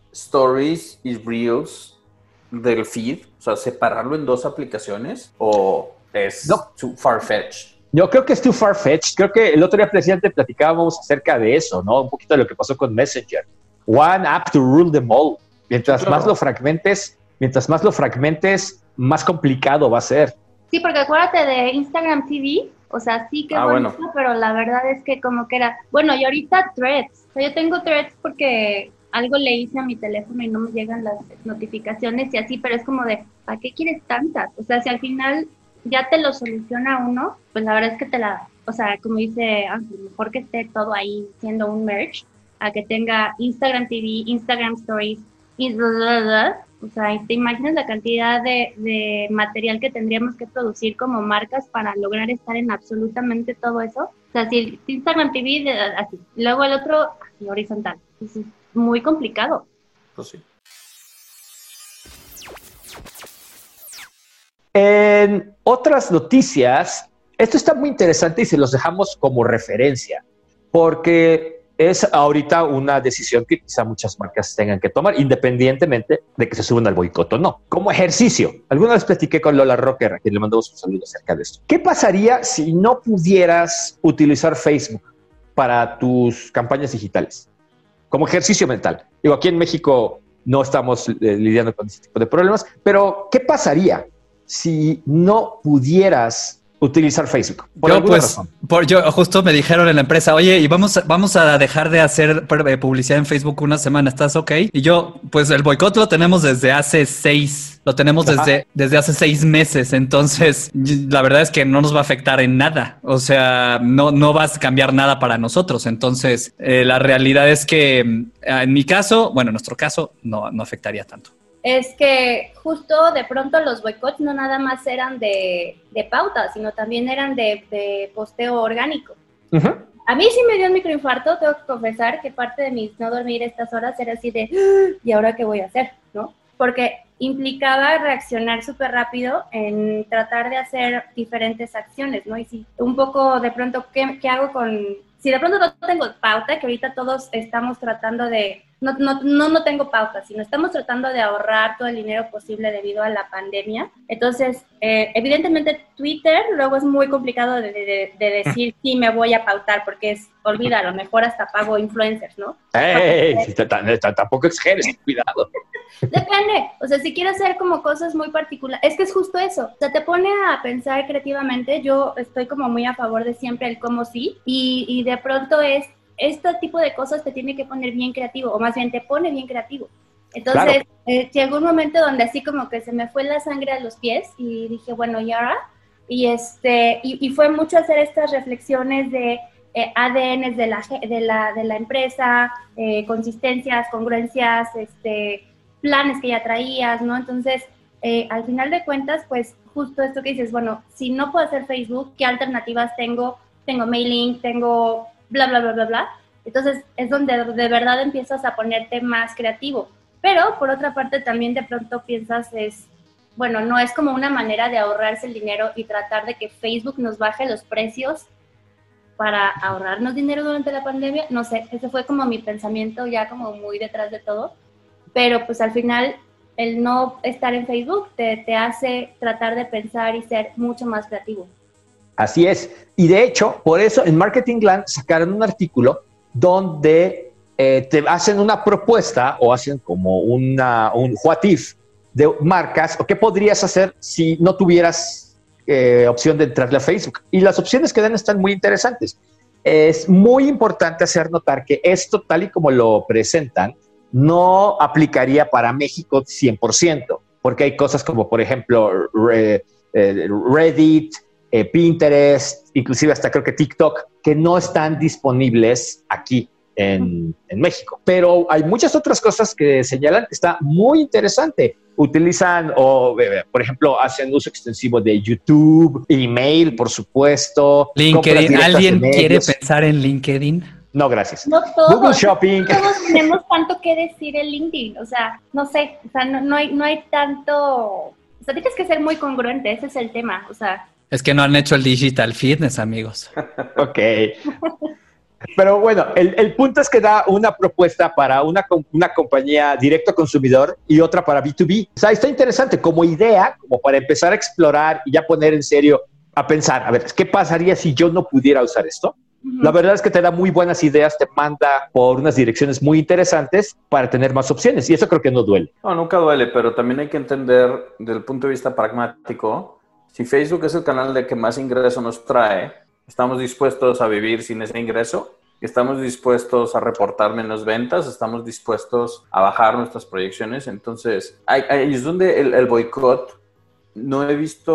stories y reels del feed? O sea, separarlo en dos aplicaciones, ¿o es no. too far-fetched? Yo creo que es too far-fetched. Creo que el otro día, presidente, platicábamos acerca de eso, ¿no? Un poquito de lo que pasó con Messenger. One app to rule them all. Mientras claro. más lo fragmentes, mientras más lo fragmentes, más complicado va a ser. Sí, porque acuérdate de Instagram T V, o sea, sí que ah, bonito, bueno. pero la verdad es que como que era... Bueno, y ahorita Threads. O sea, yo tengo Threads porque algo le hice a mi teléfono y no me llegan las notificaciones y así, pero es como de, ¿para qué quieres tantas? O sea, si al final ya te lo soluciona uno, pues la verdad es que te la... O sea, como dice Ángel, mejor que esté todo ahí siendo un merge, a que tenga Instagram T V, Instagram Stories, y bla, bla, bla. O sea, ¿te imaginas la cantidad de, de material que tendríamos que producir como marcas para lograr estar en absolutamente todo eso? O sea, si Instagram T V, así, luego el otro, así, horizontal. Es muy complicado. Pues sí. En otras noticias, esto está muy interesante y se los dejamos como referencia, porque es ahorita una decisión que quizá muchas marcas tengan que tomar, independientemente de que se suban al boicot o no. Como ejercicio, alguna vez platiqué con Lola Rocker, a quien le mandamos un saludo acerca de esto. ¿Qué pasaría si no pudieras utilizar Facebook para tus campañas digitales? Como ejercicio mental. Digo, aquí en México no estamos eh, lidiando con este tipo de problemas, pero ¿qué pasaría si no pudieras utilizar Facebook? Por yo, alguna pues, razón. Por, yo justo me dijeron en la empresa, oye, y vamos, vamos a dejar de hacer publicidad en Facebook una semana, ¿estás ok? Y yo, pues el boicot lo tenemos desde hace seis, lo tenemos desde, desde hace seis meses, entonces la verdad es que no nos va a afectar en nada, o sea, no, no va a cambiar nada para nosotros, entonces eh, la realidad es que en mi caso, bueno, en nuestro caso, no, no afectaría tanto. Es que justo de pronto los boicots no nada más eran de, de pauta, sino también eran de, de posteo orgánico. Uh-huh. A mí sí me dio un microinfarto, tengo que confesar que parte de mis no dormir estas horas era así de ¿y ahora qué voy a hacer? ¿No? Porque implicaba reaccionar súper rápido en tratar de hacer diferentes acciones, ¿no? Y si un poco de pronto, ¿qué, qué hago con...? Si de pronto no tengo pauta, que ahorita todos estamos tratando de... No, no, no, no tengo pauta, sino estamos tratando de ahorrar todo el dinero posible debido a la pandemia. Entonces, eh, evidentemente Twitter luego es muy complicado de, de, de decir sí me voy a pautar, porque es, olvídalo, mejor hasta pago influencers, ¿no? ¡Ey! Tampoco exageres, cuidado. Depende, o sea, si quieres hacer como cosas muy particulares, es que es justo eso, o sea, te pone a pensar creativamente. Yo estoy como muy a favor de siempre el cómo sí, y, y de pronto es, este tipo de cosas te tiene que poner bien creativo, o más bien te pone bien creativo. Entonces, claro. eh, llegó un momento donde así como que se me fue la sangre a los pies, y dije, bueno, ¿y ahora? Y, este, y, y fue mucho hacer estas reflexiones de eh, A D Ns de la, de la, de la empresa, eh, consistencias, congruencias, este... planes que ya traías, ¿no? Entonces, eh, al final de cuentas, pues, justo esto que dices, bueno, si no puedo hacer Facebook, ¿qué alternativas tengo? Tengo mailing, tengo bla, bla, bla, bla, bla. Entonces, es donde de verdad empiezas a ponerte más creativo. Pero, por otra parte, también de pronto piensas es, bueno, no es como una manera de ahorrarse el dinero y tratar de que Facebook nos baje los precios para ahorrarnos dinero durante la pandemia. No sé, ese fue como mi pensamiento ya como muy detrás de todo. Pero pues al final el no estar en Facebook te, te hace tratar de pensar y ser mucho más creativo. Así es. Y de hecho, por eso en Marketingland sacaron un artículo donde eh, te hacen una propuesta o hacen como una, un what if de marcas o qué podrías hacer si no tuvieras eh, opción de entrarle a Facebook. Y las opciones que dan están muy interesantes. Es muy importante hacer notar que esto, tal y como lo presentan, no aplicaría para México cien por ciento, porque hay cosas como, por ejemplo, Reddit, eh, Pinterest, inclusive hasta creo que TikTok, que no están disponibles aquí en, en México. Pero hay muchas otras cosas que señalan que está muy interesante. Utilizan, o por ejemplo, hacen uso extensivo de YouTube, email, por supuesto. LinkedIn. ¿Alguien quiere pensar en LinkedIn? No, gracias. No todos, Google Shopping. Todos tenemos tanto que decir en LinkedIn, o sea, no sé, o sea, no, no, hay, no hay tanto, o sea, tienes que ser muy congruente, ese es el tema, o sea. Es que no han hecho el digital fitness, amigos. Ok. Pero bueno, el, el punto es que da una propuesta para una, una compañía directo a consumidor y otra para B dos B. O sea, está interesante como idea, como para empezar a explorar y ya poner en serio, a pensar, a ver, ¿qué pasaría si yo no pudiera usar esto? La verdad es que te da muy buenas ideas, te manda por unas direcciones muy interesantes para tener más opciones y eso creo que no duele. No, nunca duele, pero también hay que entender desde el punto de vista pragmático, si Facebook es el canal de que más ingreso nos trae, estamos dispuestos a vivir sin ese ingreso, estamos dispuestos a reportar menos ventas, estamos dispuestos a bajar nuestras proyecciones, entonces ahí, ahí es donde el, el boicot no he visto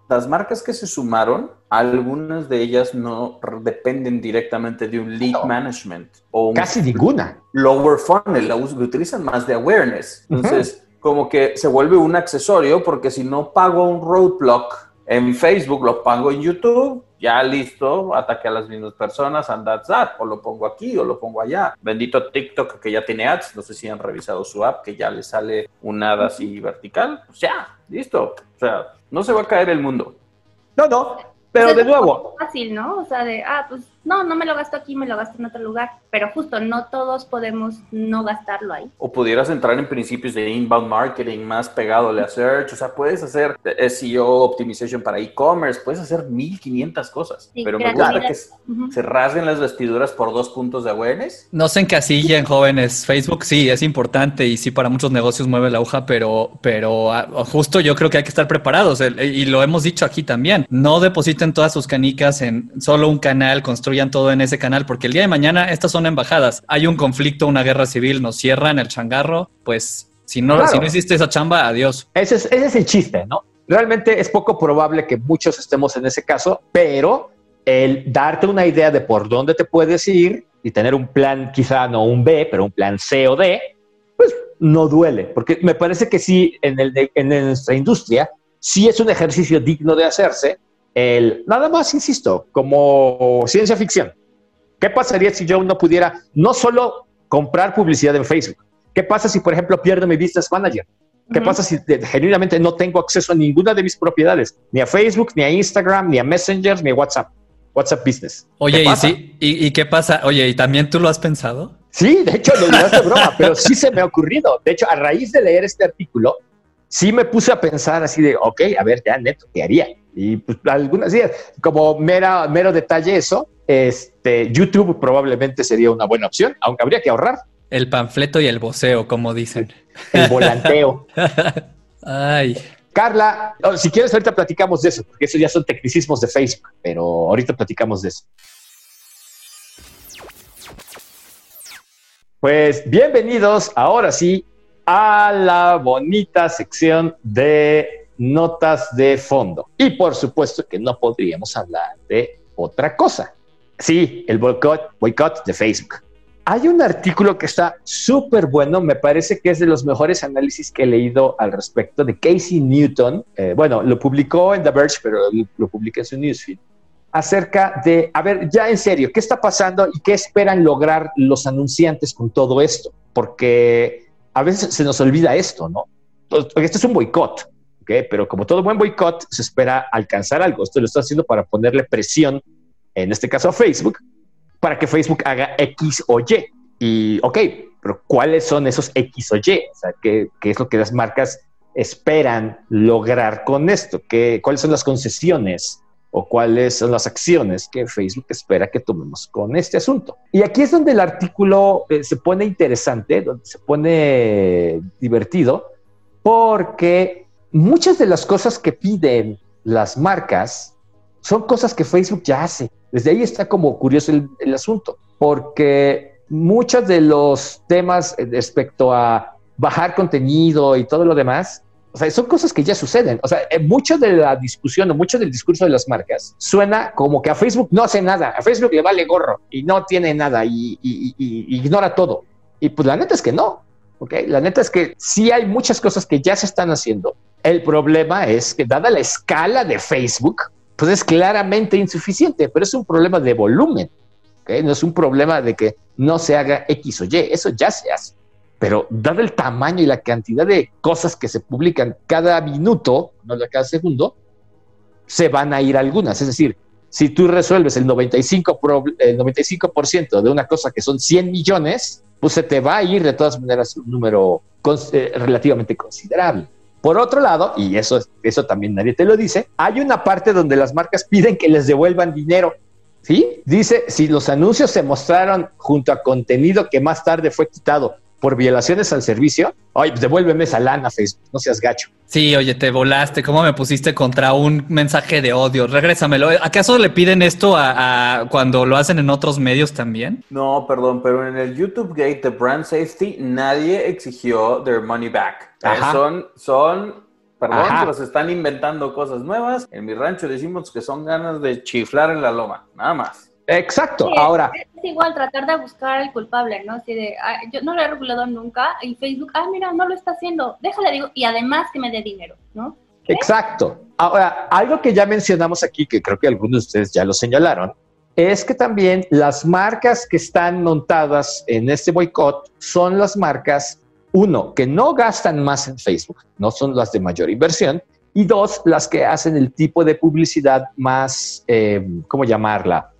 las marcas que se sumaron, algunas de ellas no dependen directamente de un lead no. management. O un Casi ninguna. Lower funnel, la utilizan más de awareness. Entonces, uh-huh. como que se vuelve un accesorio, porque si no pago un roadblock en Facebook, lo pago en YouTube, ya listo, ataque a las mismas personas, and that's that. O lo pongo aquí o lo pongo allá. Bendito TikTok que ya tiene ads, no sé si han revisado su app, que ya le sale un ad así vertical. Pues ya, listo. O sea, no se va a caer el mundo. No, no, pero de nuevo. Es fácil, ¿no? O sea, de, ah, pues no, no me lo gasto aquí, me lo gasto en otro lugar. Pero justo, no todos podemos no gastarlo ahí. O pudieras entrar en principios de inbound marketing más pegado a search. O sea, puedes hacer S E O optimization para e-commerce, puedes hacer mil quinientas cosas. Sí, pero me gusta que uh-huh. se rasguen las vestiduras por dos puntos de awareness. No se encasillen, jóvenes. Facebook sí es importante y sí para muchos negocios mueve la aguja, pero, pero uh, justo yo creo que hay que estar preparados. El, y lo hemos dicho aquí también. No depositen todas sus canicas en solo un canal, construyan todo en ese canal, porque el día de mañana estas son embajadas. Hay un conflicto, una guerra civil, nos cierran el changarro, pues si no, claro. si no hiciste esa chamba, adiós. Ese es, ese es el chiste, ¿no? Realmente es poco probable que muchos estemos en ese caso, pero el darte una idea de por dónde te puedes ir y tener un plan, quizá no un B, pero un plan C o D, pues no duele, porque me parece que sí, en, el de, en nuestra industria, sí es un ejercicio digno de hacerse. El, nada más, insisto, como ciencia ficción. ¿Qué pasaría si yo no pudiera no solo comprar publicidad en Facebook? ¿Qué pasa si, por ejemplo, pierdo mi Business Manager? ¿Qué uh-huh. pasa si de, genuinamente no tengo acceso a ninguna de mis propiedades? Ni a Facebook, ni a Instagram, ni a Messenger, ni a WhatsApp. WhatsApp Business. Oye, ¿y, sí, y, ¿y qué pasa? Oye, ¿y también tú lo has pensado? Sí, de hecho, lo dirás de broma, pero sí se me ha ocurrido. De hecho, a raíz de leer este artículo, sí me puse a pensar así de, ok, a ver, ya, neto, ¿qué haría? Y pues algunas días, como mera, mero detalle eso, este, YouTube probablemente sería una buena opción, aunque habría que ahorrar. El panfleto y el voceo, como dicen. El volanteo. Ay. Carla, si quieres ahorita platicamos de eso, porque eso ya son tecnicismos de Facebook, pero ahorita platicamos de eso. Pues bienvenidos, ahora sí, a la bonita sección de notas de fondo. Y por supuesto que no podríamos hablar de otra cosa. Sí, el boicot, boicot de Facebook. Hay un artículo que está súper bueno, me parece que es de los mejores análisis que he leído al respecto, de Casey Newton. Eh, bueno, lo publicó en The Verge, pero lo publica en su newsfeed. Acerca de, a ver, ya en serio, ¿qué está pasando y qué esperan lograr los anunciantes con todo esto? Porque a veces se nos olvida esto, ¿no? Porque esto es un boicot. ¿Okay? Pero como todo buen boicot, se espera alcanzar algo. Esto lo está haciendo para ponerle presión, en este caso a Facebook, para que Facebook haga X o Y. Y, ok, pero ¿cuáles son esos X o Y? O sea, ¿qué, qué es lo que las marcas esperan lograr con esto? ¿Qué, ¿Cuáles son las concesiones o cuáles son las acciones que Facebook espera que tomemos con este asunto? Y aquí es donde el artículo eh, se pone interesante, donde se pone divertido, porque muchas de las cosas que piden las marcas son cosas que Facebook ya hace. Desde ahí está como curioso el, el asunto, porque muchos de los temas respecto a bajar contenido y todo lo demás, o sea, son cosas que ya suceden. O sea, mucho de la discusión o mucho del discurso de las marcas suena como que a Facebook no hace nada, a Facebook le vale gorro y no tiene nada y, y, y, y ignora todo. Y pues la neta es que no. Okay. La neta es que sí hay muchas cosas que ya se están haciendo. El problema es que, dada la escala de Facebook, pues es claramente insuficiente, pero es un problema de volumen. ¿Okay? No es un problema de que no se haga X o Y, eso ya se hace. Pero dado el tamaño y la cantidad de cosas que se publican cada minuto, no cada segundo, se van a ir algunas. Es decir, si tú resuelves el noventa y cinco por ciento, el noventa y cinco por ciento de una cosa que son cien millones, pues se te va a ir de todas maneras un número cons- eh, relativamente considerable. Por otro lado, y eso, eso también nadie te lo dice, hay una parte donde las marcas piden que les devuelvan dinero, ¿sí? Dice, si los anuncios se mostraron junto a contenido que más tarde fue quitado por violaciones al servicio, oye, pues devuélveme esa lana, Facebook, no seas gacho. Sí, oye, te volaste, ¿cómo me pusiste contra un mensaje de odio? Regrésamelo. ¿Acaso le piden esto a, a cuando lo hacen en otros medios también? No, perdón, pero en el YouTube Gate de Brand Safety nadie exigió their money back. Eh, son, son Perdón, Ajá. pero se están inventando cosas nuevas. En mi rancho decimos que son ganas de chiflar en la loma, nada más. Exacto. Sí, Ahora, es igual tratar de buscar al culpable, ¿no? Así de, ah, yo no lo he regulado nunca y Facebook, ah, mira, no lo está haciendo, déjale, digo, y además que me dé dinero, ¿no? ¿Qué? exacto. Ahora, algo que ya mencionamos aquí, que creo que algunos de ustedes ya lo señalaron, es que también las marcas que están montadas en este boicot son las marcas, uno, que no gastan más en Facebook, no son las de mayor inversión, y dos, las que hacen el tipo de publicidad más, eh, ¿cómo llamarla?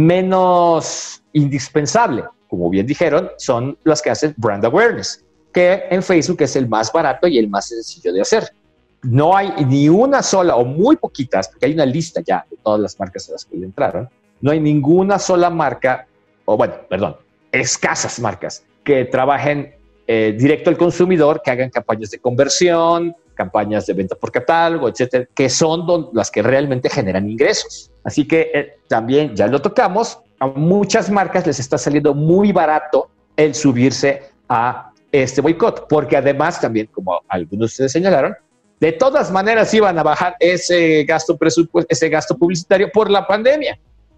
Menos indispensable. Como bien dijeron, son las que hacen brand awareness, que en Facebook es el más barato y el más sencillo de hacer. No hay ni una sola, o muy poquitas, porque hay una lista ya de todas las marcas a las que le entraron, no hay ninguna sola marca, o bueno, perdón, escasas marcas que trabajen eh, directo al consumidor, que hagan campañas de conversión, campañas de venta por catálogo, etcétera, que son don, las que realmente generan ingresos. Así que eh, también, ya lo tocamos, a muchas marcas les está saliendo muy barato el subirse a este boicot, porque además también, como algunos de ustedes señalaron, de todas maneras iban a bajar ese gasto presupuesto, ese gasto publicitario por la pandemia.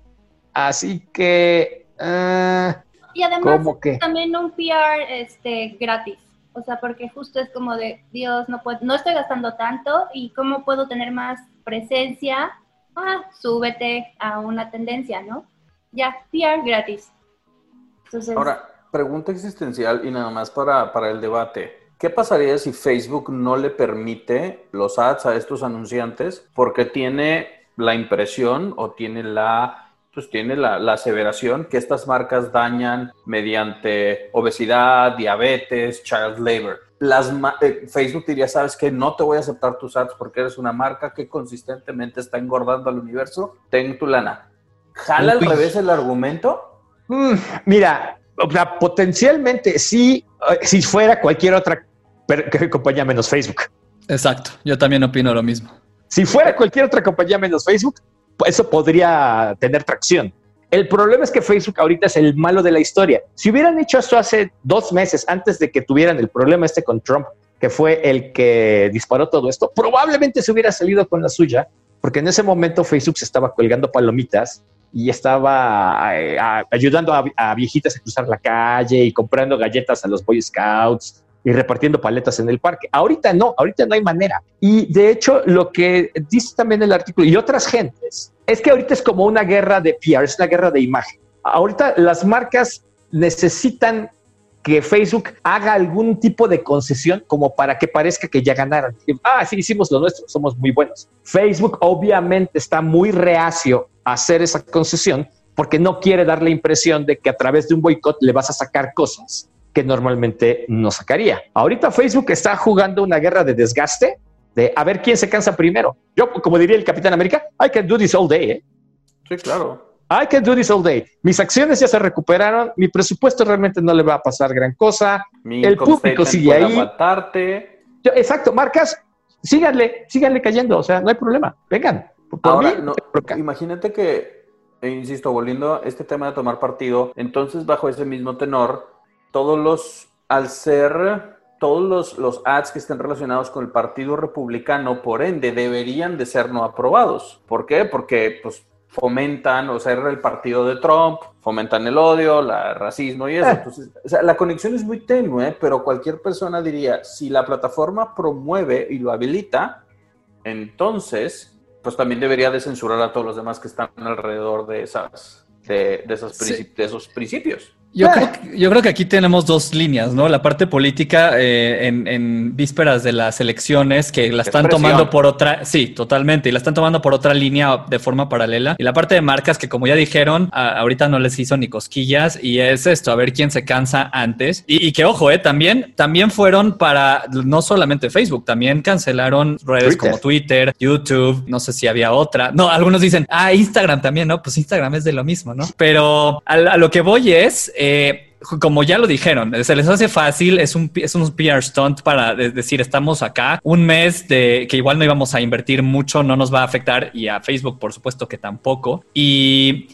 Así que... Uh, y además ¿cómo que? también un P R este, gratis. O sea, porque justo es como de, Dios, no puedo, no estoy gastando tanto y ¿cómo puedo tener más presencia? Ah, súbete a una tendencia, ¿no? Ya, P R gratis. Entonces, Ahora, pregunta existencial y nada más para, para el debate. ¿Qué pasaría si Facebook no le permite los ads a estos anunciantes porque tiene la impresión o tiene la, pues tiene la, la aseveración que estas marcas dañan mediante obesidad, diabetes, child labor? Las eh, Facebook diría, ¿sabes qué? No te voy a aceptar tus ads porque eres una marca que consistentemente está engordando al universo. Ten tu lana. ¿Jala al revés el argumento? Mm, mira, o sea, potencialmente sí, si fuera cualquier otra compañía menos Facebook. Exacto, yo también opino lo mismo. Si fuera cualquier otra compañía menos Facebook, pues eso podría tener tracción. El problema es que Facebook ahorita es el malo de la historia. Si hubieran hecho esto hace dos meses, antes de que tuvieran el problema este con Trump, que fue el que disparó todo esto, probablemente se hubiera salido con la suya, porque en ese momento Facebook se estaba colgando palomitas y estaba eh, a, ayudando a, a viejitas a cruzar la calle y comprando galletas a los Boy Scouts y repartiendo paletas en el parque. Ahorita no, ahorita no hay manera. Y de hecho, lo que dice también el artículo y otras gentes, es que ahorita es como una guerra de P R, es una guerra de imagen. Ahorita las marcas necesitan que Facebook haga algún tipo de concesión como para que parezca que ya ganaron. Ah, sí, hicimos lo nuestro, somos muy buenos. Facebook obviamente está muy reacio a hacer esa concesión porque no quiere dar la impresión de que a través de un boicot le vas a sacar cosas que normalmente no sacaría. Ahorita Facebook está jugando una guerra de desgaste, de a ver quién se cansa primero. Yo, como diría el Capitán América, I can do this all day. ¿eh? Sí, claro. I can do this all day. Mis acciones ya se recuperaron, mi presupuesto realmente no le va a pasar gran cosa, Mi el público sigue ahí. Aguantarte. Yo, exacto, marcas, síganle, síganle cayendo, o sea, no hay problema, vengan. Por Ahora, mí, no, imagínate que, eh, insisto, volviendo a este tema de tomar partido, entonces bajo ese mismo tenor, todos los, al ser, todos los, los ads que estén relacionados con el Partido Republicano, por ende, deberían de ser no aprobados. ¿Por qué? Porque, pues, fomentan, o sea, el partido de Trump, fomentan el odio, el racismo y eso. Entonces, o sea, la conexión es muy tenue, pero cualquier persona diría, si la plataforma promueve y lo habilita, entonces, pues también debería de censurar a todos los demás que están alrededor de esas, de, de, esas Sí. de esos principios. Yo creo, que, yo creo que aquí tenemos dos líneas, ¿no? La parte política eh, en, en vísperas de las elecciones que la están Expresión. tomando por otra, sí, totalmente, y la están tomando por otra línea de forma paralela. Y la parte de marcas que, como ya dijeron, a, ahorita no les hizo ni cosquillas y es esto, a ver quién se cansa antes. Y, y que ojo, eh, también, también fueron para, no solamente Facebook, también cancelaron redes Twitter. como Twitter, YouTube, no sé si había otra. No, algunos dicen, ah, Instagram también, ¿no? Pues Instagram es de lo mismo, ¿no? Pero a, a lo que voy es... Eh, como ya lo dijeron, se les hace fácil, es un, es un P R stunt para de- decir estamos acá, un mes de que igual no íbamos a invertir mucho, no nos va a afectar y a Facebook por supuesto que tampoco. Y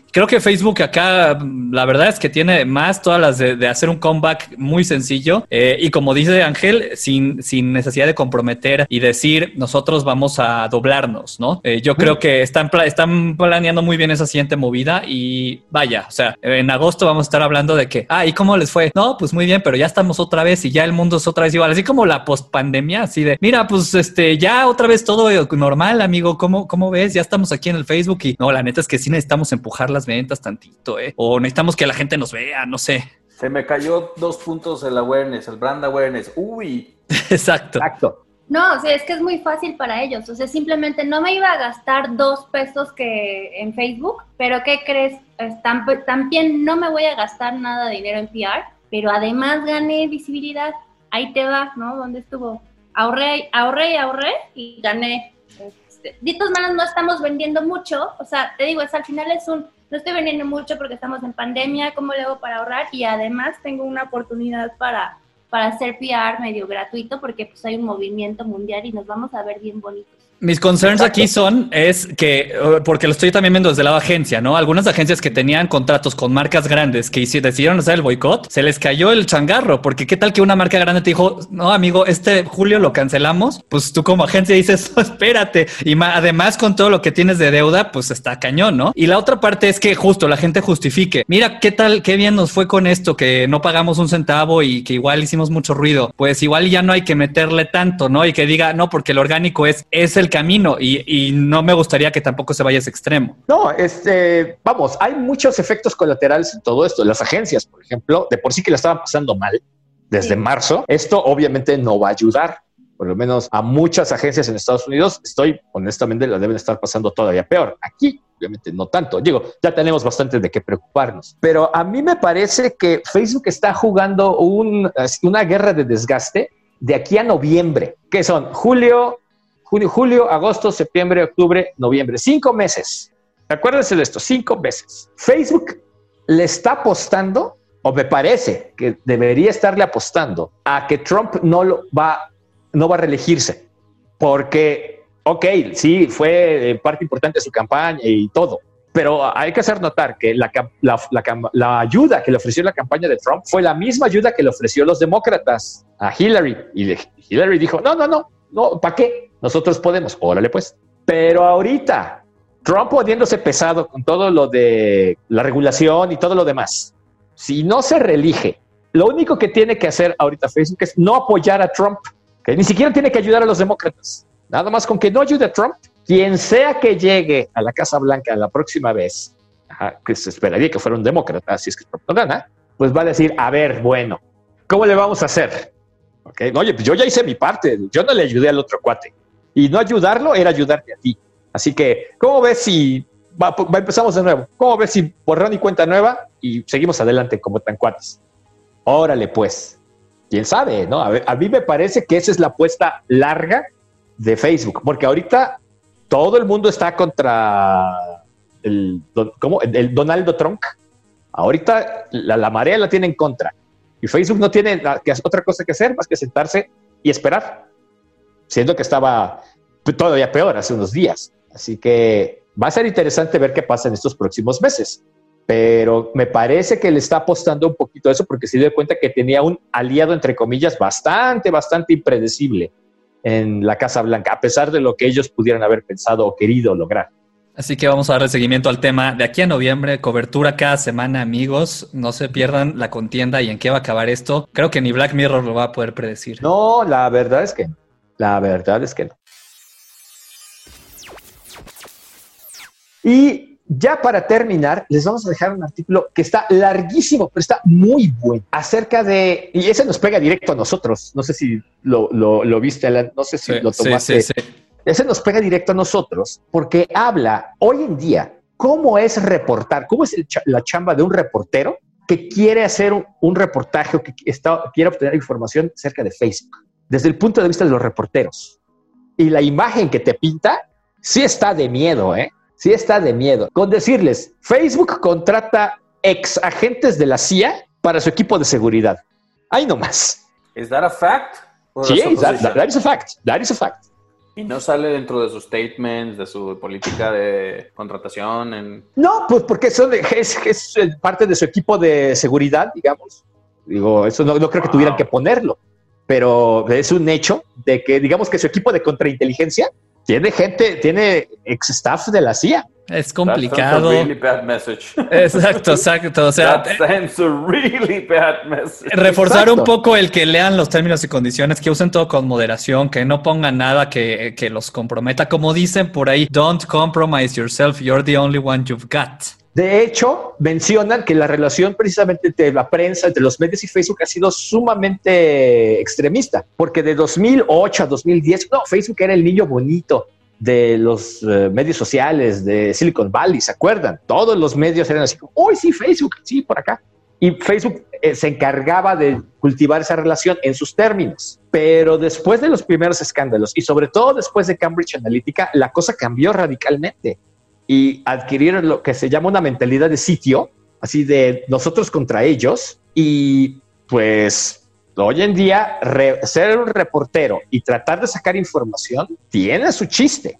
Creo que Facebook acá, la verdad es que tiene más todas las de, de hacer un comeback muy sencillo eh, y como dice Ángel, sin, sin necesidad de comprometer y decir nosotros vamos a doblarnos, ¿no? Eh, yo creo que están, están planeando muy bien esa siguiente movida y vaya, o sea, en agosto vamos a estar hablando de que, ah, ¿y cómo les fue? No, pues muy bien, pero ya estamos otra vez y ya el mundo es otra vez igual, así como la post-pandemia, así de, mira, pues este, ya otra vez todo normal, amigo, ¿cómo, cómo ves? Ya estamos aquí en el Facebook y no, la neta es que sí necesitamos empujar las ventas tantito, ¿eh? O necesitamos que la gente nos vea, no sé. Se me cayó dos puntos el awareness, el brand awareness. Uy. Exacto. Exacto. No, o sea, es que es muy fácil para ellos. O sea, simplemente no me iba a gastar dos pesos que en Facebook, pero ¿qué crees? Están, también no me voy a gastar nada de dinero en P R, pero además gané visibilidad. Ahí te va, ¿no? ¿Dónde estuvo? Ahorré, ahorré y ahorré y gané. Este, de todas maneras, no estamos vendiendo mucho. O sea, te digo, es, al final es un... No estoy vendiendo mucho porque estamos en pandemia, ¿cómo le hago para ahorrar? Y además tengo una oportunidad para, para hacer P R medio gratuito porque pues hay un movimiento mundial y nos vamos a ver bien bonitos. Mis concerns aquí son, es que, porque lo estoy también viendo desde la agencia, ¿no? Algunas agencias que tenían contratos con marcas grandes que decidieron hacer el boicot, se les cayó el changarro, porque qué tal que una marca grande te dijo, no, amigo, este julio lo cancelamos, pues tú como agencia dices, oh, espérate, y ma- además con todo lo que tienes de deuda, pues está cañón, ¿no? Y la otra parte es que justo la gente justifique, mira, qué tal, qué bien nos fue con esto, que no pagamos un centavo y que igual hicimos mucho ruido, pues igual ya no hay que meterle tanto, ¿no? Y que diga, no, porque el orgánico es, es el camino y, y no me gustaría que tampoco se vaya a ese extremo. No, este, vamos, hay muchos efectos colaterales en todo esto. Las agencias, por ejemplo, de por sí que la estaban pasando mal desde sí. marzo. Esto obviamente no va a ayudar. Por lo menos a muchas agencias en Estados Unidos, estoy honestamente la deben estar pasando todavía peor. Aquí, obviamente, no tanto. Digo, ya tenemos bastante de qué preocuparnos. Pero a mí me parece que Facebook está jugando un, una guerra de desgaste de aquí a noviembre, que son julio, junio, julio, agosto, septiembre, octubre, noviembre. Cinco meses. Acuérdense de esto, cinco meses. Facebook le está apostando, o me parece que debería estarle apostando, a que Trump no lo va, no va a reelegirse. Porque, ok, sí, fue parte importante de su campaña y todo, pero hay que hacer notar que la, la, la, la ayuda que le ofreció la campaña de Trump fue la misma ayuda que le ofreció los demócratas a Hillary. Y Hillary dijo, no, no, no, no, ¿para qué? Nosotros podemos, órale pues. Pero ahorita, Trump poniéndose pesado con todo lo de la regulación y todo lo demás, si no se reelige, lo único que tiene que hacer ahorita Facebook es no apoyar a Trump, que ni siquiera tiene que ayudar a los demócratas. Nada más con que no ayude a Trump, quien sea que llegue a la Casa Blanca la próxima vez, ajá, que se esperaría que fuera un demócrata, si es que Trump no gana, pues va a decir, a ver, bueno, ¿cómo le vamos a hacer? Okay. Oye, pues yo ya hice mi parte, yo no le ayudé al otro cuate. Y no ayudarlo era ayudarte a ti. Así que, ¿cómo ves si va, va, empezamos de nuevo? ¿Cómo ves si borrón y cuenta nueva y seguimos adelante como tan cuates? Órale, pues. ¿Quién sabe? ¿No? A, ver, a mí me parece que esa es la apuesta larga de Facebook, porque ahorita todo el mundo está contra el, ¿cómo? el, el Donaldo Trump. Ahorita la, la marea la tiene en contra. Y Facebook no tiene otra cosa que hacer más que sentarse y esperar, siendo que estaba todavía peor hace unos días. Así que va a ser interesante ver qué pasa en estos próximos meses. Pero me parece que le está apostando un poquito a eso porque se dio cuenta que tenía un aliado, entre comillas, bastante, bastante impredecible en la Casa Blanca, a pesar de lo que ellos pudieran haber pensado o querido lograr. Así que vamos a darle seguimiento al tema de aquí a noviembre, cobertura cada semana, amigos. No se pierdan la contienda y en qué va a acabar esto. Creo que ni Black Mirror lo va a poder predecir. No, la verdad es que no. La verdad es que no. Y ya para terminar, les vamos a dejar un artículo que está larguísimo, pero está muy bueno, acerca de, y ese nos pega directo a nosotros. No sé si lo, lo, lo viste, Alan, no sé si sí, lo tomaste. Sí, sí, sí. Ese nos pega directo a nosotros porque habla hoy en día cómo es reportar, cómo es el ch- la chamba de un reportero que quiere hacer un, un reportaje o que está, quiere obtener información acerca de Facebook, desde el punto de vista de los reporteros. Y la imagen que te pinta sí está de miedo, ¿eh? Sí está de miedo. Con decirles, Facebook contrata ex agentes de la C I A para su equipo de seguridad. Ahí nomás. ¿Es that a fact? Sí, that, that, that is a fact. That is a fact. ¿Y no sale dentro de sus statements, de su política de contratación? En... No, pues porque son, es, es parte de su equipo de seguridad, digamos. Digo, eso no, no creo que wow. tuvieran que ponerlo, pero es un hecho de que, digamos que su equipo de contrainteligencia tiene gente, tiene ex staff de la C I A. Es complicado. That's a really bad message. Exacto, exacto. O sea, That sends a really bad message. Reforzar Exacto. un poco el que lean los términos y condiciones, que usen todo con moderación, que no pongan nada que, que los comprometa. Como dicen por ahí, don't compromise yourself, you're the only one you've got. De hecho, mencionan que la relación precisamente entre la prensa, entre los medios y Facebook ha sido sumamente extremista, porque de dos mil ocho a dos mil diez, no, Facebook era el niño bonito de los uh, medios sociales de Silicon Valley, ¿se acuerdan? Todos los medios eran así como, ¡uy, sí, Facebook! Sí, por acá. Y Facebook eh, se encargaba de cultivar esa relación en sus términos. Pero después de los primeros escándalos y sobre todo después de Cambridge Analytica, la cosa cambió radicalmente y adquirieron lo que se llama una mentalidad de sitio, así de nosotros contra ellos. Y pues hoy en día re, ser un reportero y tratar de sacar información tiene su chiste,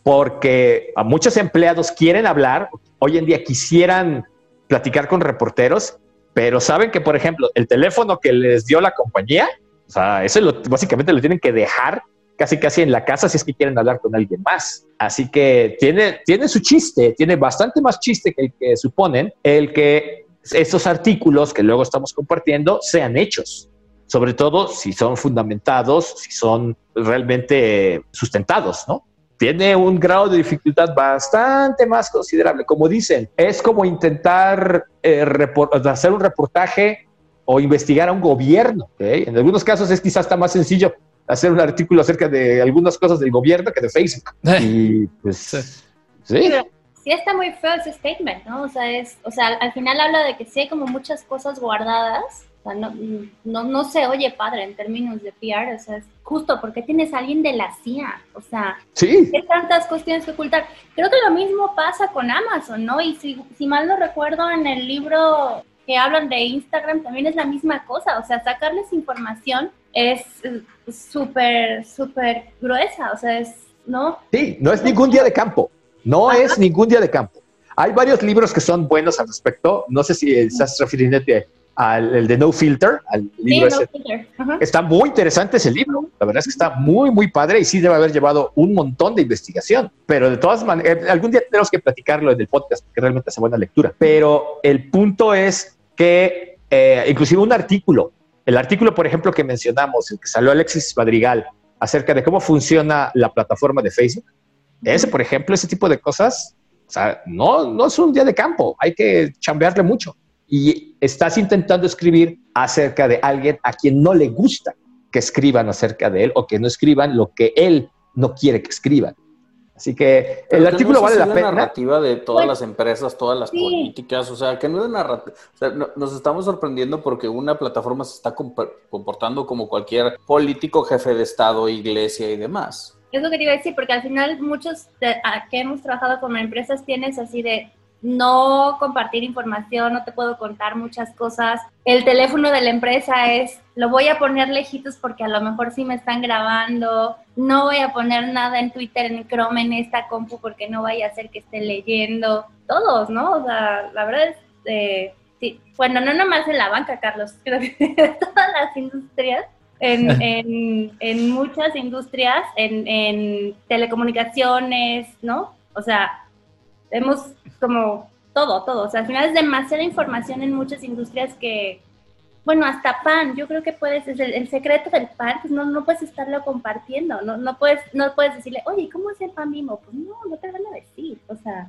porque a muchos empleados quieren hablar, hoy en día quisieran platicar con reporteros, pero saben que, por ejemplo, el teléfono que les dio la compañía, o sea, ese lo, básicamente lo tienen que dejar casi casi en la casa si es que quieren hablar con alguien más. Así que tiene, tiene su chiste, tiene bastante más chiste que el que suponen el que estos artículos que luego estamos compartiendo sean hechos, sobre todo si son fundamentados, si son realmente sustentados, ¿no? Tiene un grado de dificultad bastante más considerable. Como dicen, es como intentar eh, report- hacer un reportaje o investigar a un gobierno, ¿okay? En algunos casos es quizás hasta más sencillo hacer un artículo acerca de algunas cosas del gobierno que de Facebook. Y pues, sí. Sí, sí está muy feo ese statement, ¿no? O sea, es, o sea, al final habla de que sí hay como muchas cosas guardadas. O sea, no, no, no se oye padre en términos de P R, o sea, es justo porque tienes a alguien de la C I A, o sea, sí. ¿qué tantas cuestiones que ocultar? Creo que lo mismo pasa con Amazon, ¿no? Y si, si mal no recuerdo, en el libro que hablan de Instagram también es la misma cosa, o sea, sacarles información es súper, súper gruesa, o sea, es, ¿no? Sí, no es ningún día de campo, no Ajá. es ningún día de campo. Hay varios libros que son buenos al respecto, no sé si estás refiriéndote al el de No Filter, al libro sí, ese. No Filter. Uh-huh. Está muy interesante ese libro, la verdad es que está muy, muy padre y sí debe haber llevado un montón de investigación, pero de todas maneras, algún día tenemos que platicarlo en el podcast, porque realmente hace buena lectura, pero el punto es que, eh, inclusive un artículo, el artículo, por ejemplo, que mencionamos, el que salió Alexis Madrigal, acerca de cómo funciona la plataforma de Facebook, ese, por ejemplo, ese tipo de cosas, o sea, no, no es un día de campo, hay que chambearle mucho. Y estás intentando escribir acerca de alguien a quien no le gusta que escriban acerca de él o que no escriban lo que él no quiere que escriban. Así que el artículo no vale la la pena. Narrativa de todas las empresas, todas las sí. políticas, o sea, que no es narrativa. O sea, no, nos estamos sorprendiendo porque una plataforma se está comportando como cualquier político, jefe de Estado, iglesia y demás. Es lo que te iba a decir, porque al final muchos de, a, que hemos trabajado con empresas tienes así de no compartir información, no te puedo contar muchas cosas. El teléfono de la empresa es, lo voy a poner lejitos porque a lo mejor sí me están grabando. No voy a poner nada en Twitter, en Chrome, en esta compu porque no vaya a ser que esté leyendo. Todos, ¿no? O sea, la verdad es, eh, sí. Bueno, no nomás en la banca, Carlos, creo que en todas las industrias. En, en, en muchas industrias, en, en telecomunicaciones, ¿no? O sea, vemos como todo, todo. O sea, al final es demasiada información en muchas industrias que, bueno, hasta pan, yo creo que puedes, es el, el secreto del pan, pues no, no puedes estarlo compartiendo, no, no puedes, no puedes decirle, oye, ¿cómo es el pan Bimbo? Pues no, no te van a decir, o sea.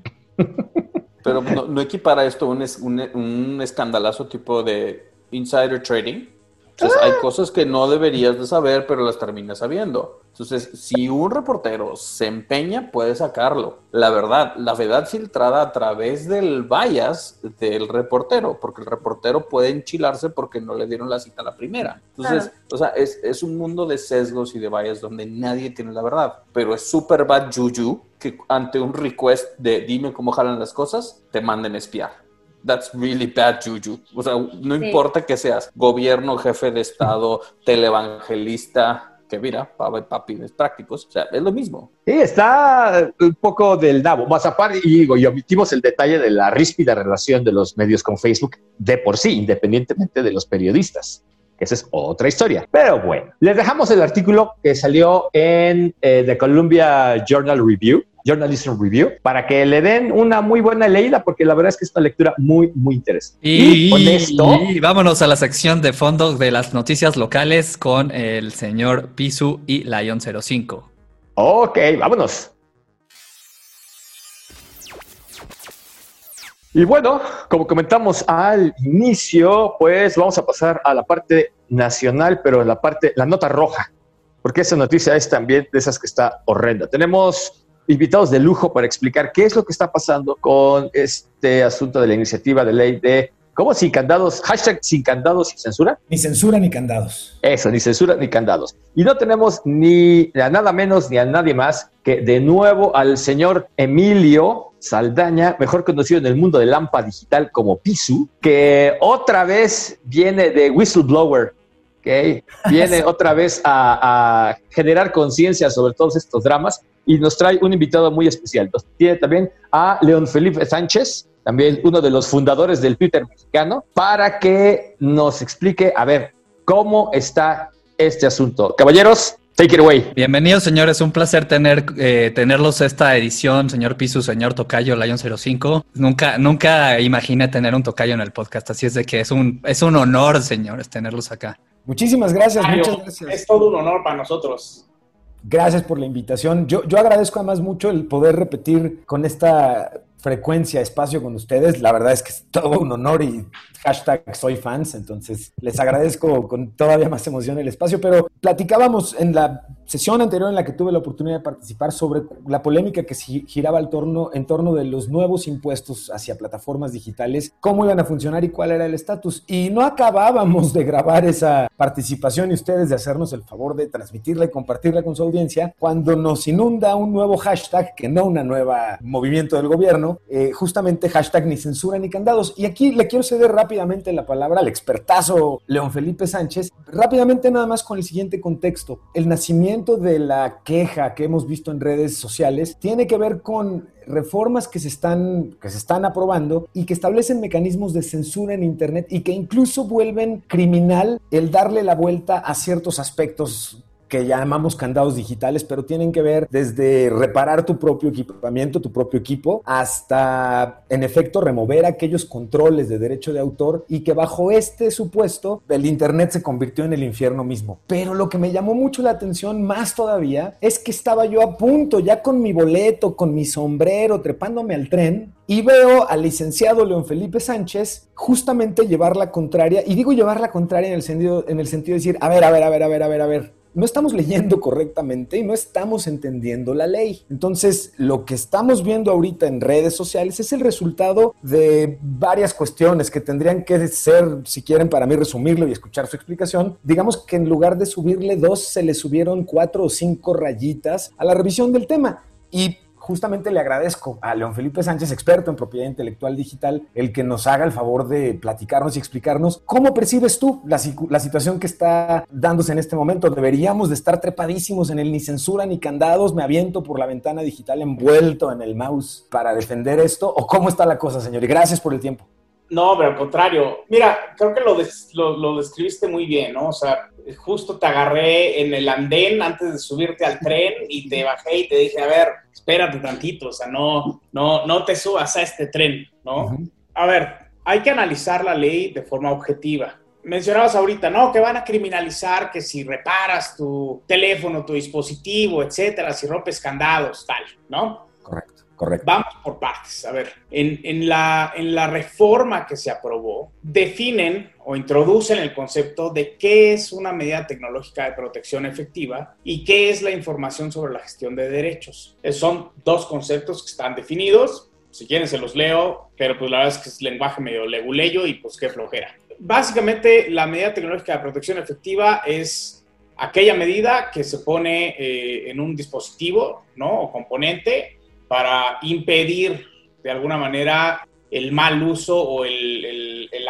Pero no, no equipara esto un, un, un escandalazo tipo de insider trading. Entonces, hay cosas que no deberías de saber, pero las terminas sabiendo. Entonces, si un reportero se empeña, puede sacarlo. La verdad, la verdad filtrada a través del bias del reportero, porque el reportero puede enchilarse porque no le dieron la cita a la primera. Entonces, claro. o sea, es, es un mundo de sesgos y de bias donde nadie tiene la verdad. Pero es súper bad juju que ante un request de dime cómo jalan las cosas, te manden espiar. That's really bad juju. O sea, no sí. importa que seas gobierno, jefe de Estado, televangelista, que mira, para papines prácticos, o sea, es lo mismo. Sí, está un poco del nabo. Más aparte, y digo, y omitimos el detalle de la ríspida relación de los medios con Facebook de por sí, independientemente de los periodistas. Esa es otra historia. Pero bueno, les dejamos el artículo que salió en eh, The Columbia Journal Review, Journalism Review, para que le den una muy buena leída, porque la verdad es que es una lectura muy, muy interesante. Y, y con esto, y vámonos a la sección de fondo de las noticias locales con el señor Pisu y Lion cero cinco. Ok, vámonos. Y bueno, como comentamos al inicio, pues vamos a pasar a la parte nacional, pero la parte, la nota roja, porque esa noticia es también de esas que está horrenda. Tenemos invitados de lujo para explicar qué es lo que está pasando con este asunto de la iniciativa de ley de ¿cómo? Sin candados, hashtag sin candados y censura. Ni censura ni candados. Eso, ni censura ni candados. Y no tenemos ni a nada menos ni a nadie más que de nuevo al señor Emilio Saldaña, mejor conocido en el mundo del Lampa Digital como Pisu, que otra vez viene de whistleblower, ¿okay? Viene otra vez a, a generar conciencia sobre todos estos dramas y nos trae un invitado muy especial. Nos tiene también a León Felipe Sánchez, también uno de los fundadores del Twitter mexicano, para que nos explique, a ver, cómo está este asunto. Caballeros, take it away. Bienvenidos, señores. Un placer tener eh, tenerlos esta edición, señor Pisu, señor Tocayo, Lion cero cinco. Nunca, nunca imaginé tener un tocayo en el podcast, así es de que es un, es un honor, señores, tenerlos acá. Muchísimas gracias, Mario, muchas gracias. Es todo un honor para nosotros. Gracias por la invitación. Yo, yo agradezco además mucho el poder repetir con esta frecuencia, espacio con ustedes. La verdad es que es todo un honor y hashtag soy fans, entonces les agradezco con todavía más emoción el espacio, pero platicábamos en la sesión anterior en la que tuve la oportunidad de participar sobre la polémica que giraba al torno, en torno de los nuevos impuestos hacia plataformas digitales, cómo iban a funcionar y cuál era el estatus. Y no acabábamos de grabar esa participación y ustedes de hacernos el favor de transmitirla y compartirla con su audiencia cuando nos inunda un nuevo hashtag, que no una nueva movimiento del gobierno, eh, justamente hashtag ni censura ni candados. Y aquí le quiero ceder rápidamente la palabra al expertazo León Felipe Sánchez, rápidamente nada más con el siguiente contexto. El nacimiento de la queja que hemos visto en redes sociales tiene que ver con reformas que se están, que se están aprobando y que establecen mecanismos de censura en Internet y que incluso vuelven criminal el darle la vuelta a ciertos aspectos que llamamos candados digitales, pero tienen que ver desde reparar tu propio equipamiento, tu propio equipo, hasta, en efecto, remover aquellos controles de derecho de autor y que bajo este supuesto el Internet se convirtió en el infierno mismo. Pero lo que me llamó mucho la atención, más todavía, es que estaba yo a punto, ya con mi boleto, con mi sombrero, trepándome al tren, y veo al licenciado León Felipe Sánchez justamente llevar la contraria, y digo llevar la contraria en el sentido, en el sentido de decir, a ver, a ver, a ver, a ver, a ver, a ver, no estamos leyendo correctamente y no estamos entendiendo la ley. Entonces, lo que estamos viendo ahorita en redes sociales es el resultado de varias cuestiones que tendrían que ser, si quieren para mí resumirlo y escuchar su explicación, digamos que en lugar de subirle dos, se le subieron cuatro o cinco rayitas a la revisión del tema. Y justamente le agradezco a León Felipe Sánchez, experto en propiedad intelectual digital, el que nos haga el favor de platicarnos y explicarnos cómo percibes tú la, la situación que está dándose en este momento. ¿Deberíamos de estar trepadísimos en el ni censura ni candados? ¿Me aviento por la ventana digital envuelto en el mouse para defender esto? ¿O cómo está la cosa, señor? Y gracias por el tiempo. No, pero al contrario. Mira, creo que lo, des, lo, lo describiste muy bien, ¿no? O sea, justo te agarré en el andén antes de subirte al tren y te bajé y te dije, a ver, espérate tantito, o sea, no, no, no te subas a este tren, ¿no? Uh-huh. A ver, hay que analizar la ley de forma objetiva. Mencionabas ahorita, ¿no? Que van a criminalizar que si reparas tu teléfono, tu dispositivo, etcétera, si rompes candados, tal, ¿no? Correcto. Correcto. Vamos por partes. A ver, en, en, la, en la reforma que se aprobó, definen o introducen el concepto de qué es una medida tecnológica de protección efectiva y qué es la información sobre la gestión de derechos. Esos son dos conceptos que están definidos. Si quieren se los leo, pero pues la verdad es que es lenguaje medio leguleyo y pues qué flojera. Básicamente, la medida tecnológica de protección efectiva es aquella medida que se pone eh, en un dispositivo, ¿no? O componente para impedir de alguna manera el mal uso o el, el, el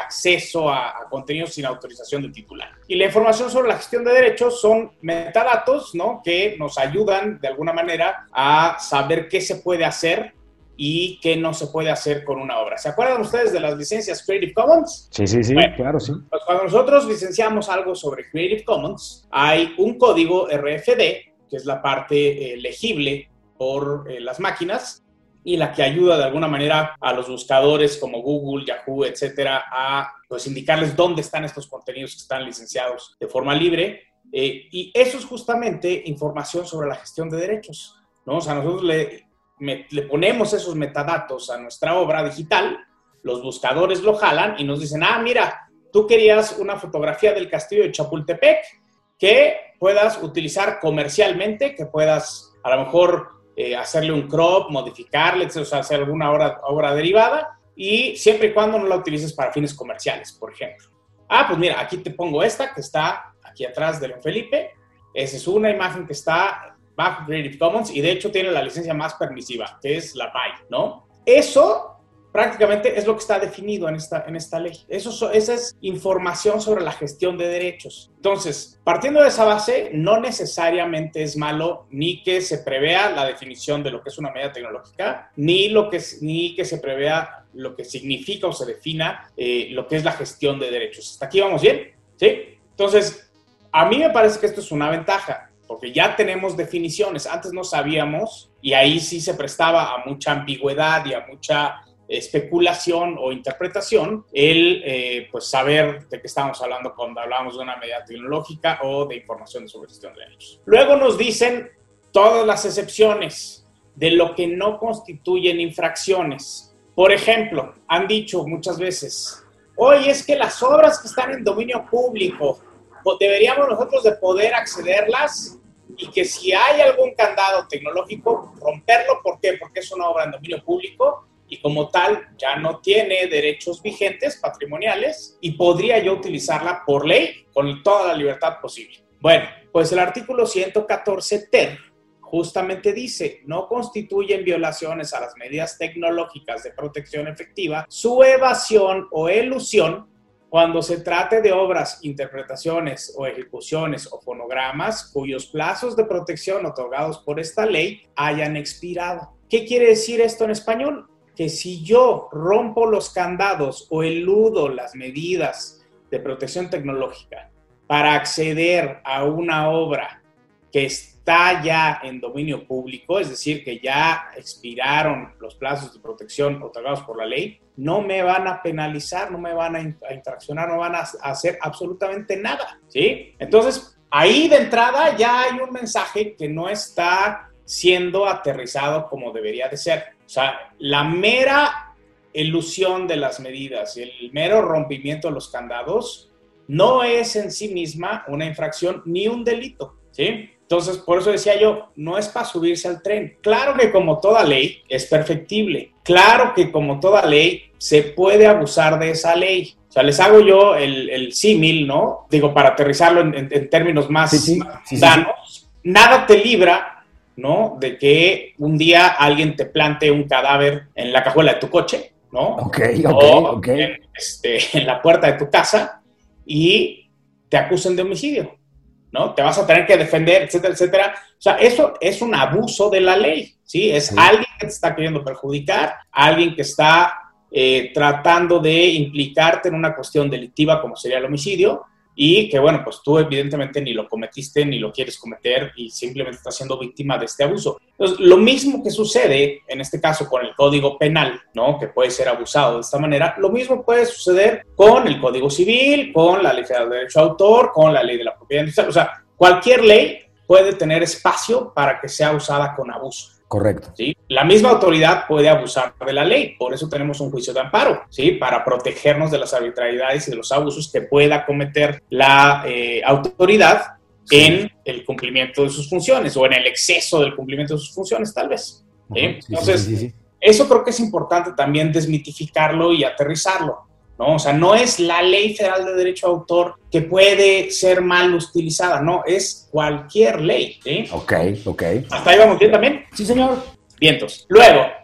acceso a, a contenidos sin autorización del titular. Y la información sobre la gestión de derechos son metadatos, ¿no? Que nos ayudan de alguna manera a saber qué se puede hacer y qué no se puede hacer con una obra. ¿Se acuerdan ustedes de las licencias Creative Commons? Sí, sí, sí, bueno, claro, sí. Pues cuando nosotros licenciamos algo sobre Creative Commons, hay un código R F D, que es la parte eh, legible por eh, las máquinas y la que ayuda de alguna manera a los buscadores como Google, Yahoo, etcétera, a pues indicarles dónde están estos contenidos que están licenciados de forma libre. Eh, y eso es justamente información sobre la gestión de derechos, ¿no? O sea, nosotros le... Me, le ponemos esos metadatos a nuestra obra digital, los buscadores lo jalan y nos dicen, ah, mira, tú querías una fotografía del castillo de Chapultepec que puedas utilizar comercialmente, que puedas a lo mejor eh, hacerle un crop, modificarle, o sea, hacer alguna obra, obra derivada, y siempre y cuando no la utilices para fines comerciales, por ejemplo. Ah, pues mira, aquí te pongo esta que está aquí atrás de León Felipe. Esa es una imagen que está bajo Creative Commons y de hecho tiene la licencia más permisiva, que es la P A I, ¿no? Eso prácticamente es lo que está definido en esta, en esta ley. Eso, esa es información sobre la gestión de derechos. Entonces, partiendo de esa base, no necesariamente es malo ni que se prevea la definición de lo que es una medida tecnológica, ni, lo que, ni que se prevea lo que significa o se defina eh, lo que es la gestión de derechos. ¿Hasta aquí vamos bien? ¿Sí? Entonces, a mí me parece que esto es una ventaja, porque ya tenemos definiciones. Antes no sabíamos y ahí sí se prestaba a mucha ambigüedad y a mucha especulación o interpretación el eh, pues saber de qué estamos hablando cuando hablamos de una medida tecnológica o de información sobre gestión de derechos. Luego nos dicen todas las excepciones de lo que no constituyen infracciones. Por ejemplo, han dicho muchas veces, oye, es que las obras que están en dominio público, deberíamos nosotros de poder accederlas y que si hay algún candado tecnológico, romperlo. ¿Por qué? Porque es una obra en dominio público y como tal ya no tiene derechos vigentes patrimoniales y podría yo utilizarla por ley con toda la libertad posible. Bueno, pues el artículo ciento catorce ter justamente dice, no constituyen violaciones a las medidas tecnológicas de protección efectiva su evasión o elusión cuando se trate de obras, interpretaciones o ejecuciones o fonogramas cuyos plazos de protección otorgados por esta ley hayan expirado. ¿Qué quiere decir esto en español? Que si yo rompo los candados o eludo las medidas de protección tecnológica para acceder a una obra que está ya en dominio público, es decir, que ya expiraron los plazos de protección otorgados por la ley, no me van a penalizar, no me van a, a infraccionar, no van a hacer absolutamente nada, ¿sí? Entonces, ahí de entrada ya hay un mensaje que no está siendo aterrizado como debería de ser. O sea, la mera elusión de las medidas y el mero rompimiento de los candados no es en sí misma una infracción ni un delito, ¿sí? Entonces, por eso decía yo, no es para subirse al tren. Claro que como toda ley es perfectible. Claro que como toda ley se puede abusar de esa ley. O sea, les hago yo el, el símil, ¿no? Digo, para aterrizarlo en, en, en términos más sí, sí, sí, danos. Sí, sí. Nada te libra, ¿no? De que un día alguien te plante un cadáver en la cajuela de tu coche, ¿no? Ok, ok, o ok. En, este, en la puerta de tu casa y te acusen de homicidio, ¿no? Te vas a tener que defender, etcétera, etcétera. O sea, eso es un abuso de la ley, ¿sí? Es sí. Alguien que te está queriendo perjudicar, alguien que está eh, tratando de implicarte en una cuestión delictiva como sería el homicidio y que, bueno, pues tú evidentemente ni lo cometiste ni lo quieres cometer y simplemente estás siendo víctima de este abuso. Entonces, lo mismo que sucede en este caso con el Código Penal, ¿no? Que puede ser abusado de esta manera, lo mismo puede suceder con el Código Civil, con la Ley Federal de Derecho de Autor, con la Ley de la Propiedad Industrial. O sea, cualquier ley puede tener espacio para que sea usada con abuso. Correcto. ¿Sí? La misma autoridad puede abusar de la ley, por eso tenemos un juicio de amparo, ¿sí? Para protegernos de las arbitrariedades y de los abusos que pueda cometer la eh, autoridad sí. en el cumplimiento de sus funciones o en el exceso del cumplimiento de sus funciones, tal vez. ¿Sí? Uh-huh. sí, Entonces, sí, sí, sí. eso creo que es importante también desmitificarlo y aterrizarlo, ¿no? O sea, no es la Ley Federal de Derecho de Autor que puede ser mal utilizada, no, es cualquier ley, ¿sí? Ok, ok. ¿Hasta ahí vamos bien también? Sí, señor. Vientos. Luego,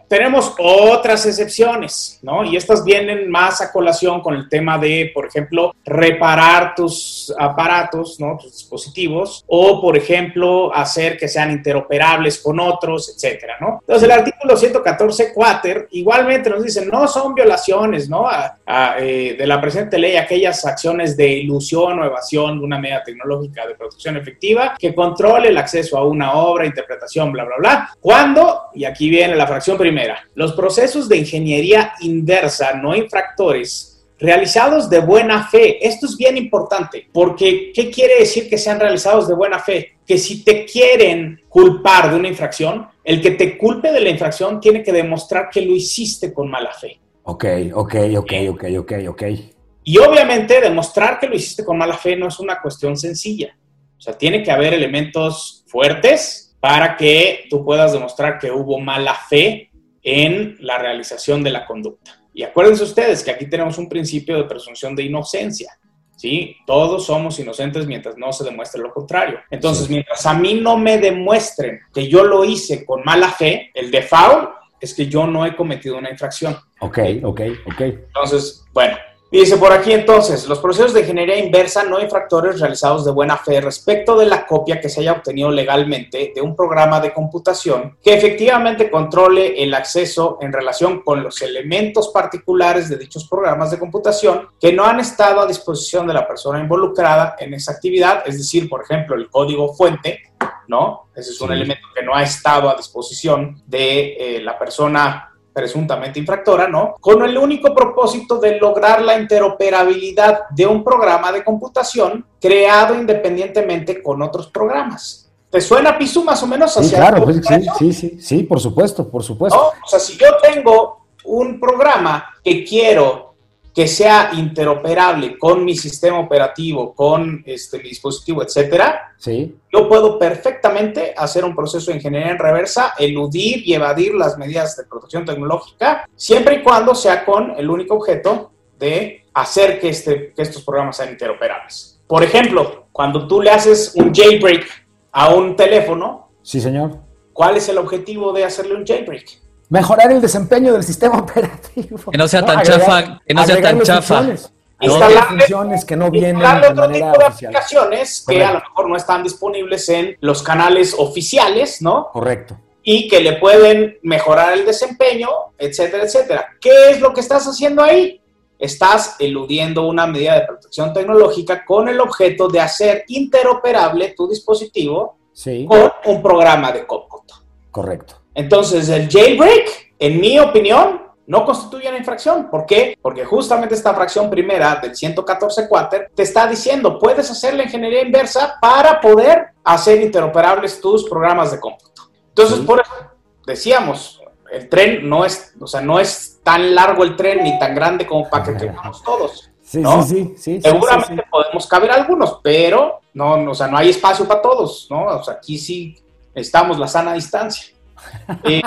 tenemos otras excepciones, ¿no? Y estas vienen más a colación con el tema de, por ejemplo, reparar tus aparatos, ¿no? Tus dispositivos, o, por ejemplo, hacer que sean interoperables con otros, etcétera, ¿no? Entonces, el artículo ciento catorce cuater igualmente nos dice, no son violaciones, ¿no? A, a, eh, de la presente ley aquellas acciones de ilusión o evasión de una medida tecnológica de protección efectiva que controle el acceso a una obra, interpretación, bla, bla, bla. ¿Cuándo? Y aquí viene la fracción primera. Los procesos de ingeniería inversa no infractores realizados de buena fe. Esto es bien importante, porque ¿qué quiere decir que sean realizados de buena fe? Que si te quieren culpar de una infracción, el que te culpe de la infracción tiene que demostrar que lo hiciste con mala fe. Ok, ok, ok, ok, ok, ok. Y obviamente demostrar que lo hiciste con mala fe no es una cuestión sencilla. O sea, tiene que haber elementos fuertes para que tú puedas demostrar que hubo mala fe en la realización de la conducta. Y acuérdense ustedes que aquí tenemos un principio de presunción de inocencia, ¿sí? Todos somos inocentes mientras no se demuestre lo contrario. Entonces, sí. Mientras a mí no me demuestren que yo lo hice con mala fe, el default es que yo no he cometido una infracción. Ok, ok, ok. Entonces, bueno, dice por aquí entonces, los procesos de ingeniería inversa no infractores realizados de buena fe respecto de la copia que se haya obtenido legalmente de un programa de computación que efectivamente controle el acceso en relación con los elementos particulares de dichos programas de computación que no han estado a disposición de la persona involucrada en esa actividad, es decir, por ejemplo, el código fuente, ¿no? Ese es sí. un elemento que no ha estado a disposición de eh, la persona presuntamente infractora, ¿no? Con el único propósito de lograr la interoperabilidad de un programa de computación creado independientemente con otros programas. ¿Te suena, Pisu, más o menos? Hacia sí, claro, pues, sí, sí, sí, sí, por supuesto, por supuesto. ¿No? O sea, si yo tengo un programa que quiero que sea interoperable con mi sistema operativo, con este, mi dispositivo, etcétera, sí. yo puedo perfectamente hacer un proceso de ingeniería en reversa, eludir y evadir las medidas de protección tecnológica, siempre y cuando sea con el único objeto de hacer que, este, que estos programas sean interoperables. Por ejemplo, cuando tú le haces un jailbreak a un teléfono, sí, señor. ¿Cuál es el objetivo de hacerle un jailbreak? Mejorar el desempeño del sistema operativo. Que no sea ¿no? tan Agregar, chafa, que no sea tan chafa. Funciones. Instalarle funciones que no vienen de otro manera tipo de oficial. aplicaciones que Correcto. A lo mejor no están disponibles en los canales oficiales, ¿no? Correcto. Y que le pueden mejorar el desempeño, etcétera, etcétera. ¿Qué es lo que estás haciendo ahí? Estás eludiendo una medida de protección tecnológica con el objeto de hacer interoperable tu dispositivo sí. con un programa de cómputo. Correcto. Entonces, el jailbreak, en mi opinión, no constituye una infracción. ¿Por qué? Porque justamente esta fracción primera del ciento catorce cuater te está diciendo, puedes hacer la ingeniería inversa para poder hacer interoperables tus programas de cómputo. Entonces, sí. por eso decíamos, el tren no es, o sea, no es tan largo el tren ni tan grande como para que quepamos todos. Sí, ¿no? sí, sí, sí. Seguramente sí, sí. podemos caber algunos, pero no, no, o sea, no hay espacio para todos, ¿no? O sea, aquí sí necesitamos la sana distancia. Eh,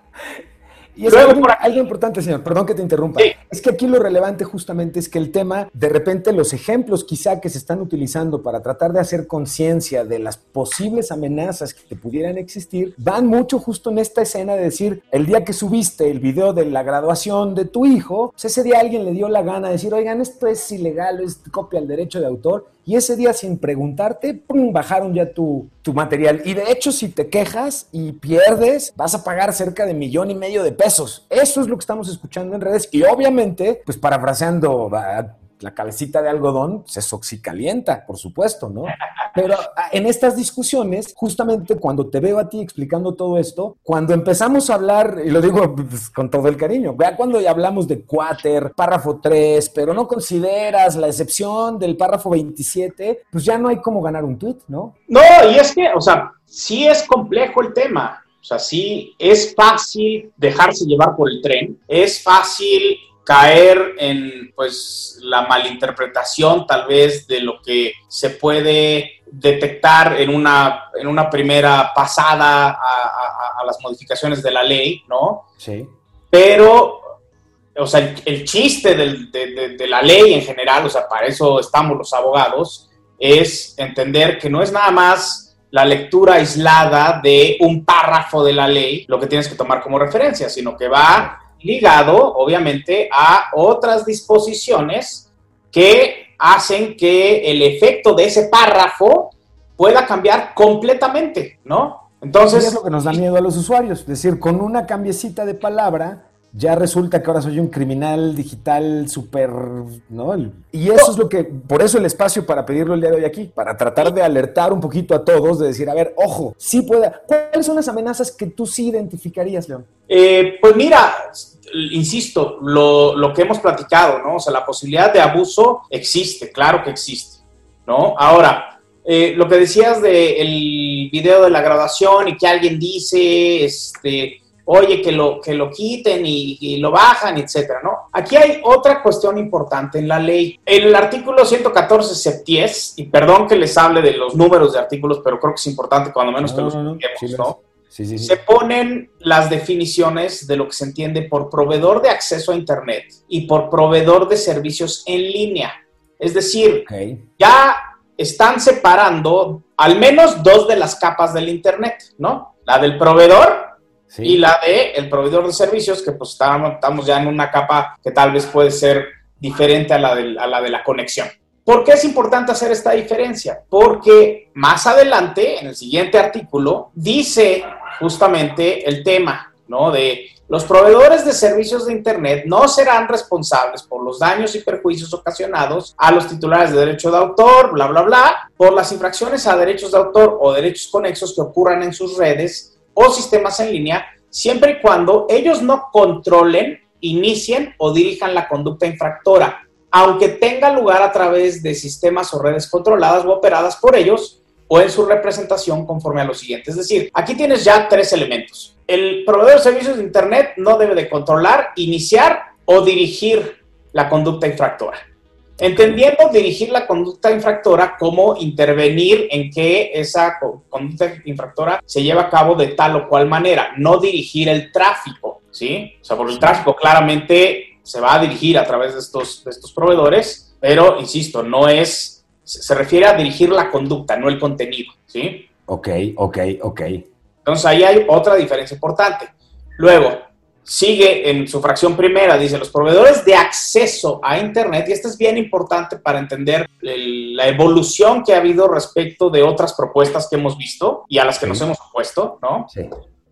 y es algo, algo importante, señor, perdón que te interrumpa. Sí. Es que aquí lo relevante justamente es que el tema, de repente los ejemplos quizá que se están utilizando para tratar de hacer conciencia de las posibles amenazas que pudieran existir, van mucho justo en esta escena de decir, el día que subiste el video de la graduación de tu hijo, pues ese día alguien le dio la gana de decir, oigan, esto es ilegal, es copia al derecho de autor, y ese día sin preguntarte, ¡pum!, bajaron ya tu, tu material. Y de hecho, si te quejas y pierdes, vas a pagar cerca de millón y medio de pesos. Eso es lo que estamos escuchando en redes. Y obviamente, pues parafraseando a la cabecita de algodón, se soxicalienta, por supuesto, ¿no? Pero en estas discusiones, justamente cuando te veo a ti explicando todo esto, cuando empezamos a hablar, y lo digo pues, con todo el cariño, vea cuando ya hablamos de cuater, párrafo tres, pero no consideras la excepción del párrafo veintisiete, pues ya no hay cómo ganar un tuit, ¿no? No, y es que, o sea, sí es complejo el tema. O sea, sí es fácil dejarse llevar por el tren, es fácil caer en, pues, la malinterpretación tal vez de lo que se puede detectar en una, en una primera pasada a, a, a las modificaciones de la ley, ¿no? Sí. Pero, o sea, el, el chiste del, de, de, de la ley en general, o sea, para eso estamos los abogados, es entender que no es nada más la lectura aislada de un párrafo de la ley lo que tienes que tomar como referencia, sino que va ligado, obviamente, a otras disposiciones que hacen que el efecto de ese párrafo pueda cambiar completamente, ¿no? Entonces, y es lo que nos da miedo a los usuarios, es decir, con una cambiecita de palabra ya resulta que ahora soy un criminal digital súper, ¿no? Y eso no. es lo que, por eso el espacio para pedirlo el día de hoy aquí, para tratar de alertar un poquito a todos, de decir, a ver, ojo, sí pueda. ¿Cuáles son las amenazas que tú sí identificarías, León? Eh, pues mira, insisto, lo, lo que hemos platicado, ¿no? O sea, la posibilidad de abuso existe, claro que existe, ¿no? Ahora, eh, lo que decías del video de la graduación y que alguien dice, este... oye, que lo, que lo quiten y, y lo bajan, etcétera, ¿no? Aquí hay otra cuestión importante en la ley. El artículo ciento catorce septies, y perdón que les hable de los números de artículos, pero creo que es importante cuando menos no, que los no, no, expliquemos, sí, ¿no? Sí, sí, sí. Se ponen las definiciones de lo que se entiende por proveedor de acceso a Internet y por proveedor de servicios en línea. Es decir, okay. ya están separando al menos dos de las capas del Internet, ¿no? La del proveedor, sí, y la de el proveedor de servicios, que pues estamos, estamos ya en una capa que tal vez puede ser diferente a la, de, a la de la conexión. ¿Por qué es importante hacer esta diferencia? Porque más adelante, en el siguiente artículo, dice justamente el tema, ¿no? De los proveedores de servicios de Internet no serán responsables por los daños y perjuicios ocasionados a los titulares de derecho de autor, bla, bla, bla, por las infracciones a derechos de autor o derechos conexos que ocurran en sus redes o sistemas en línea, siempre y cuando ellos no controlen, inicien o dirijan la conducta infractora, aunque tenga lugar a través de sistemas o redes controladas o operadas por ellos o en su representación conforme a lo siguiente. Es decir, aquí tienes ya tres elementos. El proveedor de servicios de Internet no debe de controlar, iniciar o dirigir la conducta infractora. Entendiendo dirigir la conducta infractora como intervenir en que esa conducta infractora se lleva a cabo de tal o cual manera, no dirigir el tráfico, ¿sí? O sea, porque el tráfico claramente se va a dirigir a través de estos, de estos proveedores, pero, insisto, no es, se refiere a dirigir la conducta, no el contenido, ¿sí? Ok, ok, ok. Entonces, ahí hay otra diferencia importante. Luego, sigue en su fracción primera, dice, los proveedores de acceso a Internet, y esto es bien importante para entender el, la evolución que ha habido respecto de otras propuestas que hemos visto y a las que sí. nos hemos opuesto, ¿no? Sí.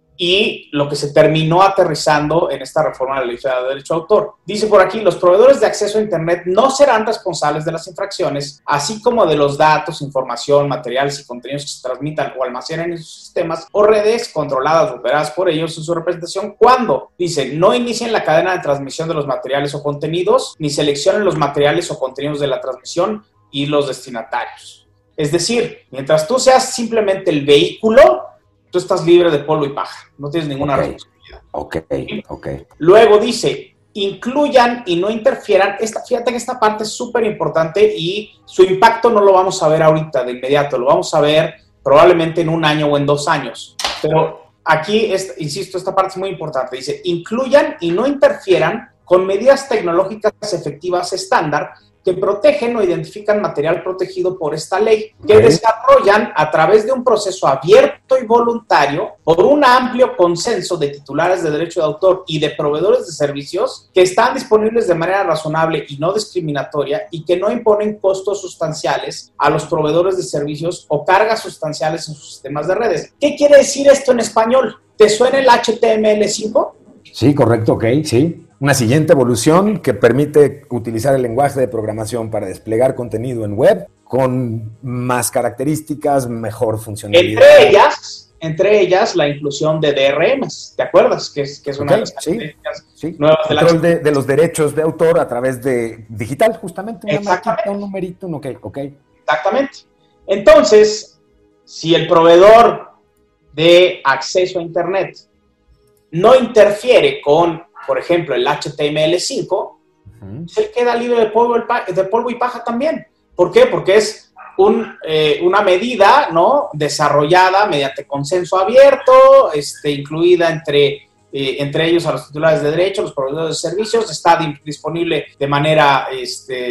Y lo que se terminó aterrizando en esta reforma de la Ley Federal de Derecho de Autor. Dice por aquí, los proveedores de acceso a Internet no serán responsables de las infracciones, así como de los datos, información, materiales y contenidos que se transmitan o almacenen en sus sistemas o redes controladas o operadas por ellos en su representación cuando, dice, no inicien la cadena de transmisión de los materiales o contenidos, ni seleccionen los materiales o contenidos de la transmisión y los destinatarios. Es decir, mientras tú seas simplemente el vehículo, tú estás libre de polvo y paja, no tienes ninguna okay. responsabilidad. Ok, ok. Luego dice, incluyan y no interfieran. Esta, fíjate que esta parte es súper importante y su impacto no lo vamos a ver ahorita de inmediato, lo vamos a ver probablemente en un año o en dos años. Pero aquí, es, insisto, esta parte es muy importante. Dice, incluyan y no interfieran con medidas tecnológicas efectivas estándar que protegen o identifican material protegido por esta ley, que okay. desarrollan a través de un proceso abierto y voluntario por un amplio consenso de titulares de derecho de autor y de proveedores de servicios que están disponibles de manera razonable y no discriminatoria y que no imponen costos sustanciales a los proveedores de servicios o cargas sustanciales en sus sistemas de redes. ¿Qué quiere decir esto en español? ¿Te suena el H T M L cinco? Sí, correcto, ok, sí. Una siguiente evolución que permite utilizar el lenguaje de programación para desplegar contenido en web con más características, mejor funcionalidad. Entre ellas, entre ellas la inclusión de D R Ms, ¿te acuerdas? Que es, que es una okay, de las características sí, sí. nuevas de la... Control de, de los derechos de autor a través de digital, justamente, una maquita, un numerito, un ok, ok. Exactamente. Entonces, si el proveedor de acceso a Internet no interfiere con, por ejemplo, el H T M L cinco, uh-huh. él queda libre de polvo, de polvo y paja también. ¿Por qué? Porque es un, eh, una medida, ¿no?, desarrollada mediante consenso abierto, este, incluida entre, eh, entre ellos a los titulares de derecho, los proveedores de servicios, está di- disponible de manera este,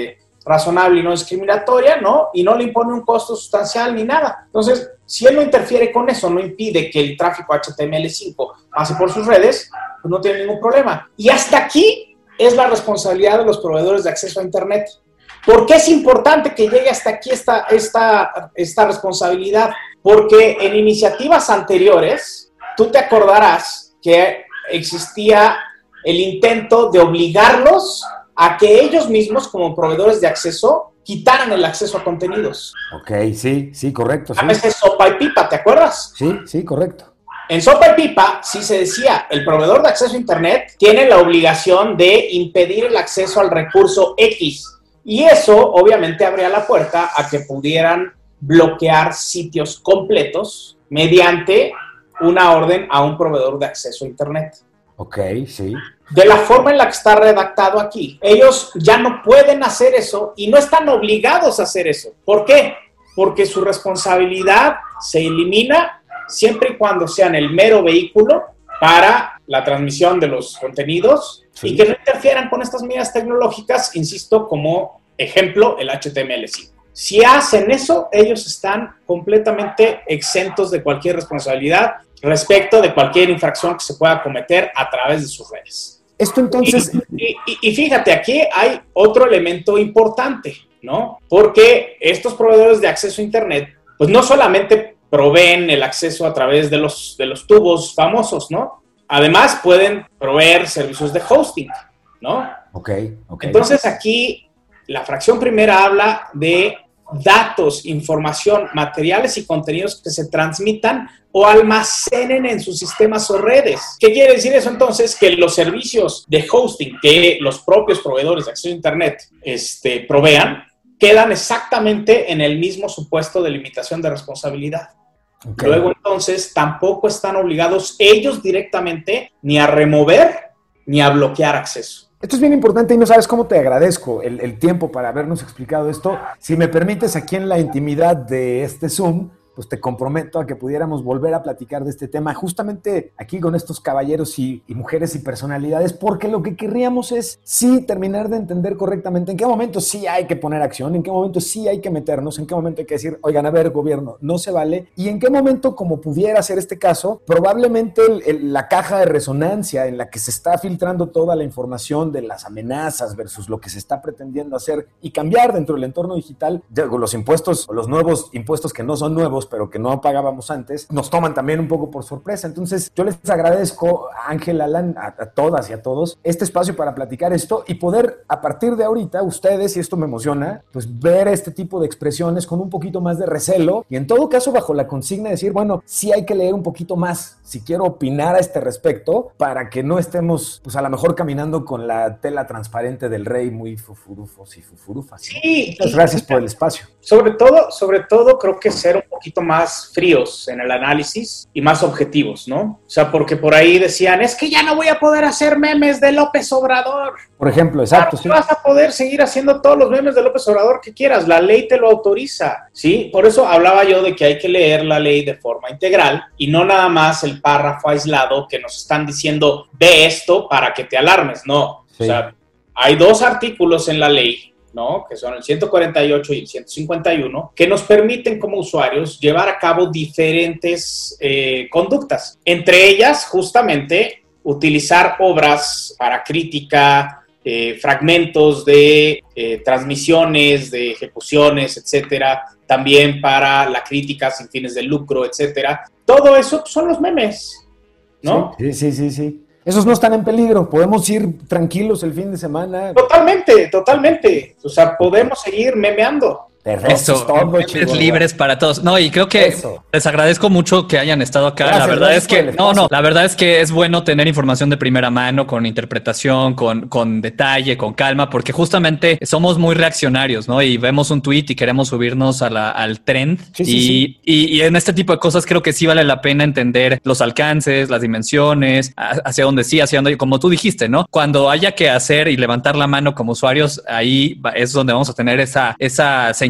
razonable y no discriminatoria, ¿no? Y no le impone un costo sustancial ni nada. Entonces, si él no interfiere con eso, no impide que el tráfico H T M L cinco pase por sus redes, pues no tiene ningún problema. Y hasta aquí es la responsabilidad de los proveedores de acceso a Internet. ¿Por qué es importante que llegue hasta aquí esta, esta, esta responsabilidad? Porque en iniciativas anteriores, tú te acordarás que existía el intento de obligarlos a que ellos mismos, como proveedores de acceso, quitaran el acceso a contenidos. Ok, sí, sí, correcto. Sí. A veces sopa y pipa, ¿te acuerdas? Sí, sí, correcto. En sopa y pipa sí se decía, el proveedor de acceso a Internet tiene la obligación de impedir el acceso al recurso X. Y eso, obviamente, abría la puerta a que pudieran bloquear sitios completos mediante una orden a un proveedor de acceso a Internet. Ok, sí. De la forma en la que está redactado aquí, ellos ya no pueden hacer eso y no están obligados a hacer eso. ¿Por qué? Porque su responsabilidad se elimina siempre y cuando sean el mero vehículo para la transmisión de los contenidos, sí, y que no interfieran con estas medidas tecnológicas, insisto, como ejemplo, el H T M L cinco. Si hacen eso, ellos están completamente exentos de cualquier responsabilidad respecto de cualquier infracción que se pueda cometer a través de sus redes. Esto entonces... Y, y, y fíjate, aquí hay otro elemento importante, ¿no? Porque estos proveedores de acceso a Internet, pues no solamente proveen el acceso a través de los, de los tubos famosos, ¿no? Además, pueden proveer servicios de hosting, ¿no? Ok, ok. Entonces, aquí la fracción primera habla de datos, información, materiales y contenidos que se transmitan o almacenen en sus sistemas o redes. ¿Qué quiere decir eso entonces? Que los servicios de hosting que los propios proveedores de acceso a Internet este, provean, quedan exactamente en el mismo supuesto de limitación de responsabilidad. Okay. Luego, entonces, tampoco están obligados ellos directamente ni a remover ni a bloquear acceso. Esto es bien importante y no sabes cómo te agradezco el, el tiempo para habernos explicado esto. Si me permites, aquí en la intimidad de este Zoom, pues te comprometo a que pudiéramos volver a platicar de este tema justamente aquí con estos caballeros y, y mujeres y personalidades, porque lo que querríamos es sí terminar de entender correctamente en qué momento sí hay que poner acción, en qué momento sí hay que meternos, en qué momento hay que decir, oigan, a ver, gobierno, no se vale, y en qué momento, como pudiera ser este caso, probablemente el, el, la caja de resonancia en la que se está filtrando toda la información de las amenazas versus lo que se está pretendiendo hacer y cambiar dentro del entorno digital, los impuestos o los nuevos impuestos que no son nuevos, pero que no pagábamos antes, nos toman también un poco por sorpresa. Entonces, yo les agradezco a Ángel, Alan, a, a todas y a todos, este espacio para platicar esto y poder, a partir de ahorita, ustedes, y esto me emociona, pues ver este tipo de expresiones con un poquito más de recelo y en todo caso bajo la consigna de decir, bueno, sí hay que leer un poquito más si quiero opinar a este respecto para que no estemos, pues a lo mejor caminando con la tela transparente del rey muy fufurufos y fufurufas. Sí. Muchas gracias por el espacio. Sobre todo, sobre todo creo que ser un poquito más fríos en el análisis y más objetivos, ¿no? O sea, porque por ahí decían, es que ya no voy a poder hacer memes de López Obrador. Por ejemplo, exacto. Sí. Vas a poder seguir haciendo todos los memes de López Obrador que quieras, la ley te lo autoriza, ¿sí? Por eso hablaba yo de que hay que leer la ley de forma integral y no nada más el párrafo aislado que nos están diciendo, ve esto para que te alarmes, no. Sí. O sea, hay dos artículos en la ley, ¿no? Que son el ciento cuarenta y ocho y el ciento cincuenta y uno, que nos permiten como usuarios llevar a cabo diferentes eh, conductas. Entre ellas, justamente, utilizar obras para crítica, eh, fragmentos de eh, transmisiones, de ejecuciones, etcétera, también para la crítica sin fines de lucro, etcétera. Todo eso son los memes, ¿no? Sí, sí, sí, sí. Esos no están en peligro, podemos ir tranquilos el fin de semana. Totalmente, totalmente. O sea, podemos seguir memeando. Perfecto. Eso, todo, es libres para todos. No, y creo que Eso. les agradezco mucho que hayan estado acá. Gracias, la verdad es que, no, no, la verdad es que es bueno tener información de primera mano, con interpretación, con, con detalle, con calma, porque justamente somos muy reaccionarios, ¿no? Y vemos un tweet y queremos subirnos a la, al trend. Sí, sí, y, sí. Y, y en este tipo de cosas creo que sí vale la pena entender los alcances, las dimensiones, hacia dónde sí, hacia dónde, como tú dijiste, ¿no? Cuando haya que hacer y levantar la mano como usuarios, ahí es donde vamos a tener esa, esa señal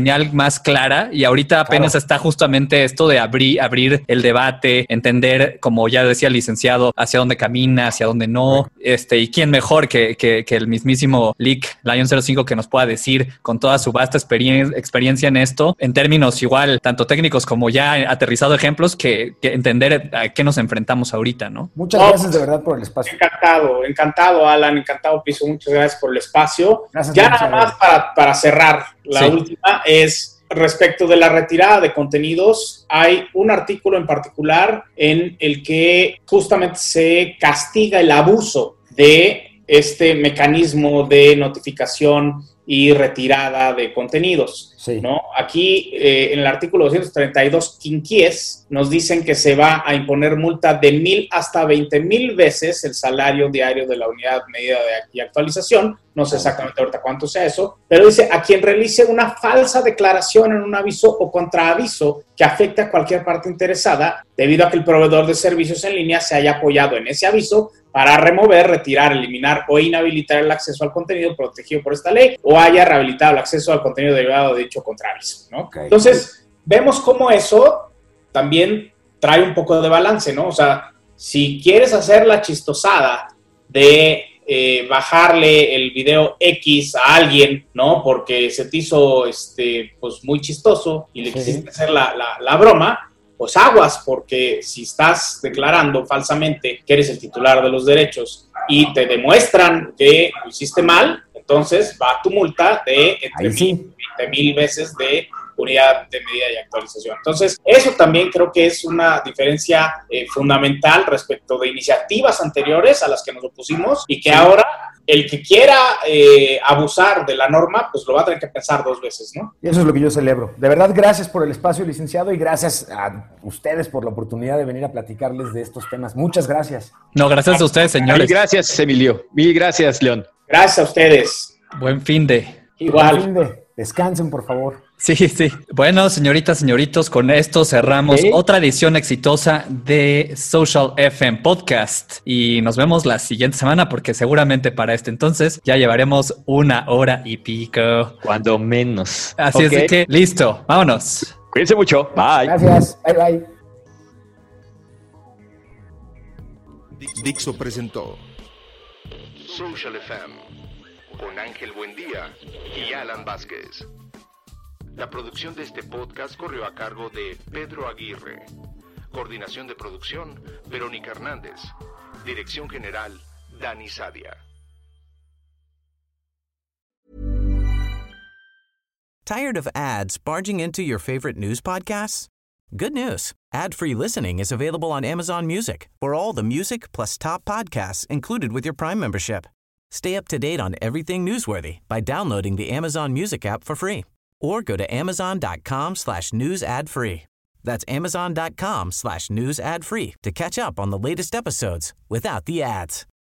señal más clara y ahorita apenas claro. está justamente esto de abrir, abrir el debate, entender, como ya decía el licenciado, hacia dónde camina, hacia dónde no, right. este, y quién mejor que, que, que el mismísimo Leak Lion cero cinco que nos pueda decir con toda su vasta experien- experiencia en esto, en términos igual, tanto técnicos como ya aterrizado ejemplos, que, que entender a qué nos enfrentamos ahorita, ¿no? Muchas no, gracias de verdad por el espacio. Encantado, encantado Alan, encantado Piso, muchas gracias por el espacio. Gracias, ya nada más para, para cerrar, la sí. última es respecto de la retirada de contenidos. Hay un artículo en particular en el que justamente se castiga el abuso de este mecanismo de notificación y retirada de contenidos, sí. ¿no? Aquí, eh, en el artículo doscientos treinta y dos quinquies, nos dicen que se va a imponer multa de mil hasta veinte mil veces el salario diario de la unidad medida de y actualización. No sé exactamente ahorita cuánto sea eso, pero dice, a quien realice una falsa declaración en un aviso o contraaviso que afecte a cualquier parte interesada, debido a que el proveedor de servicios en línea se haya apoyado en ese aviso para remover, retirar, eliminar o inhabilitar el acceso al contenido protegido por esta ley o haya rehabilitado el acceso al contenido derivado de dicho contraaviso, ¿no? Okay. Entonces, vemos cómo eso también trae un poco de balance, ¿no? O sea, si quieres hacer la chistosada de eh, bajarle el video X a alguien, ¿no? Porque se te hizo este, pues, muy chistoso y le sí. quisiste hacer la, la, la broma, pues aguas, porque si estás declarando falsamente que eres el titular de los derechos y te demuestran que lo hiciste mal, entonces va tu multa de entre sí. mil y veinte mil veces de unidad de medida y actualización. Entonces, eso también creo que es una diferencia eh, fundamental respecto de iniciativas anteriores a las que nos opusimos y que sí. ahora el que quiera eh, abusar de la norma, pues lo va a tener que pensar dos veces, ¿no? Y eso es lo que yo celebro. De verdad, gracias por el espacio, licenciado, y gracias a ustedes por la oportunidad de venir a platicarles de estos temas. Muchas gracias. No, gracias a ustedes, señores. Mil gracias, Emilio. Mil gracias, León. Gracias a ustedes. Buen fin de. Igual. Buen fin de. Descansen, por favor. Sí, sí. Bueno, señoritas, señoritos, con esto cerramos ¿Sí? otra edición exitosa de Social F M Podcast y nos vemos la siguiente semana porque seguramente para este entonces ya llevaremos una hora y pico. Cuando menos. Así okay. es que, listo, vámonos. Cuídense mucho. Bye. Gracias. Bye, bye. Dixo presentó Social F M con Ángel Buendía y Alan Vázquez. La producción de este podcast corrió a cargo de Pedro Aguirre. Coordinación de producción, Verónica Hernández. Dirección general, Dani Sadia. Tired of ads barging into your favorite news podcasts? Good news. Ad-free listening is available on Amazon Music for all the music plus top podcasts included with your Prime membership. Stay up to date on everything newsworthy by downloading the Amazon Music app for free. Or go to amazon.com slash news ad free. That's amazon.com slash news ad free to catch up on the latest episodes without the ads.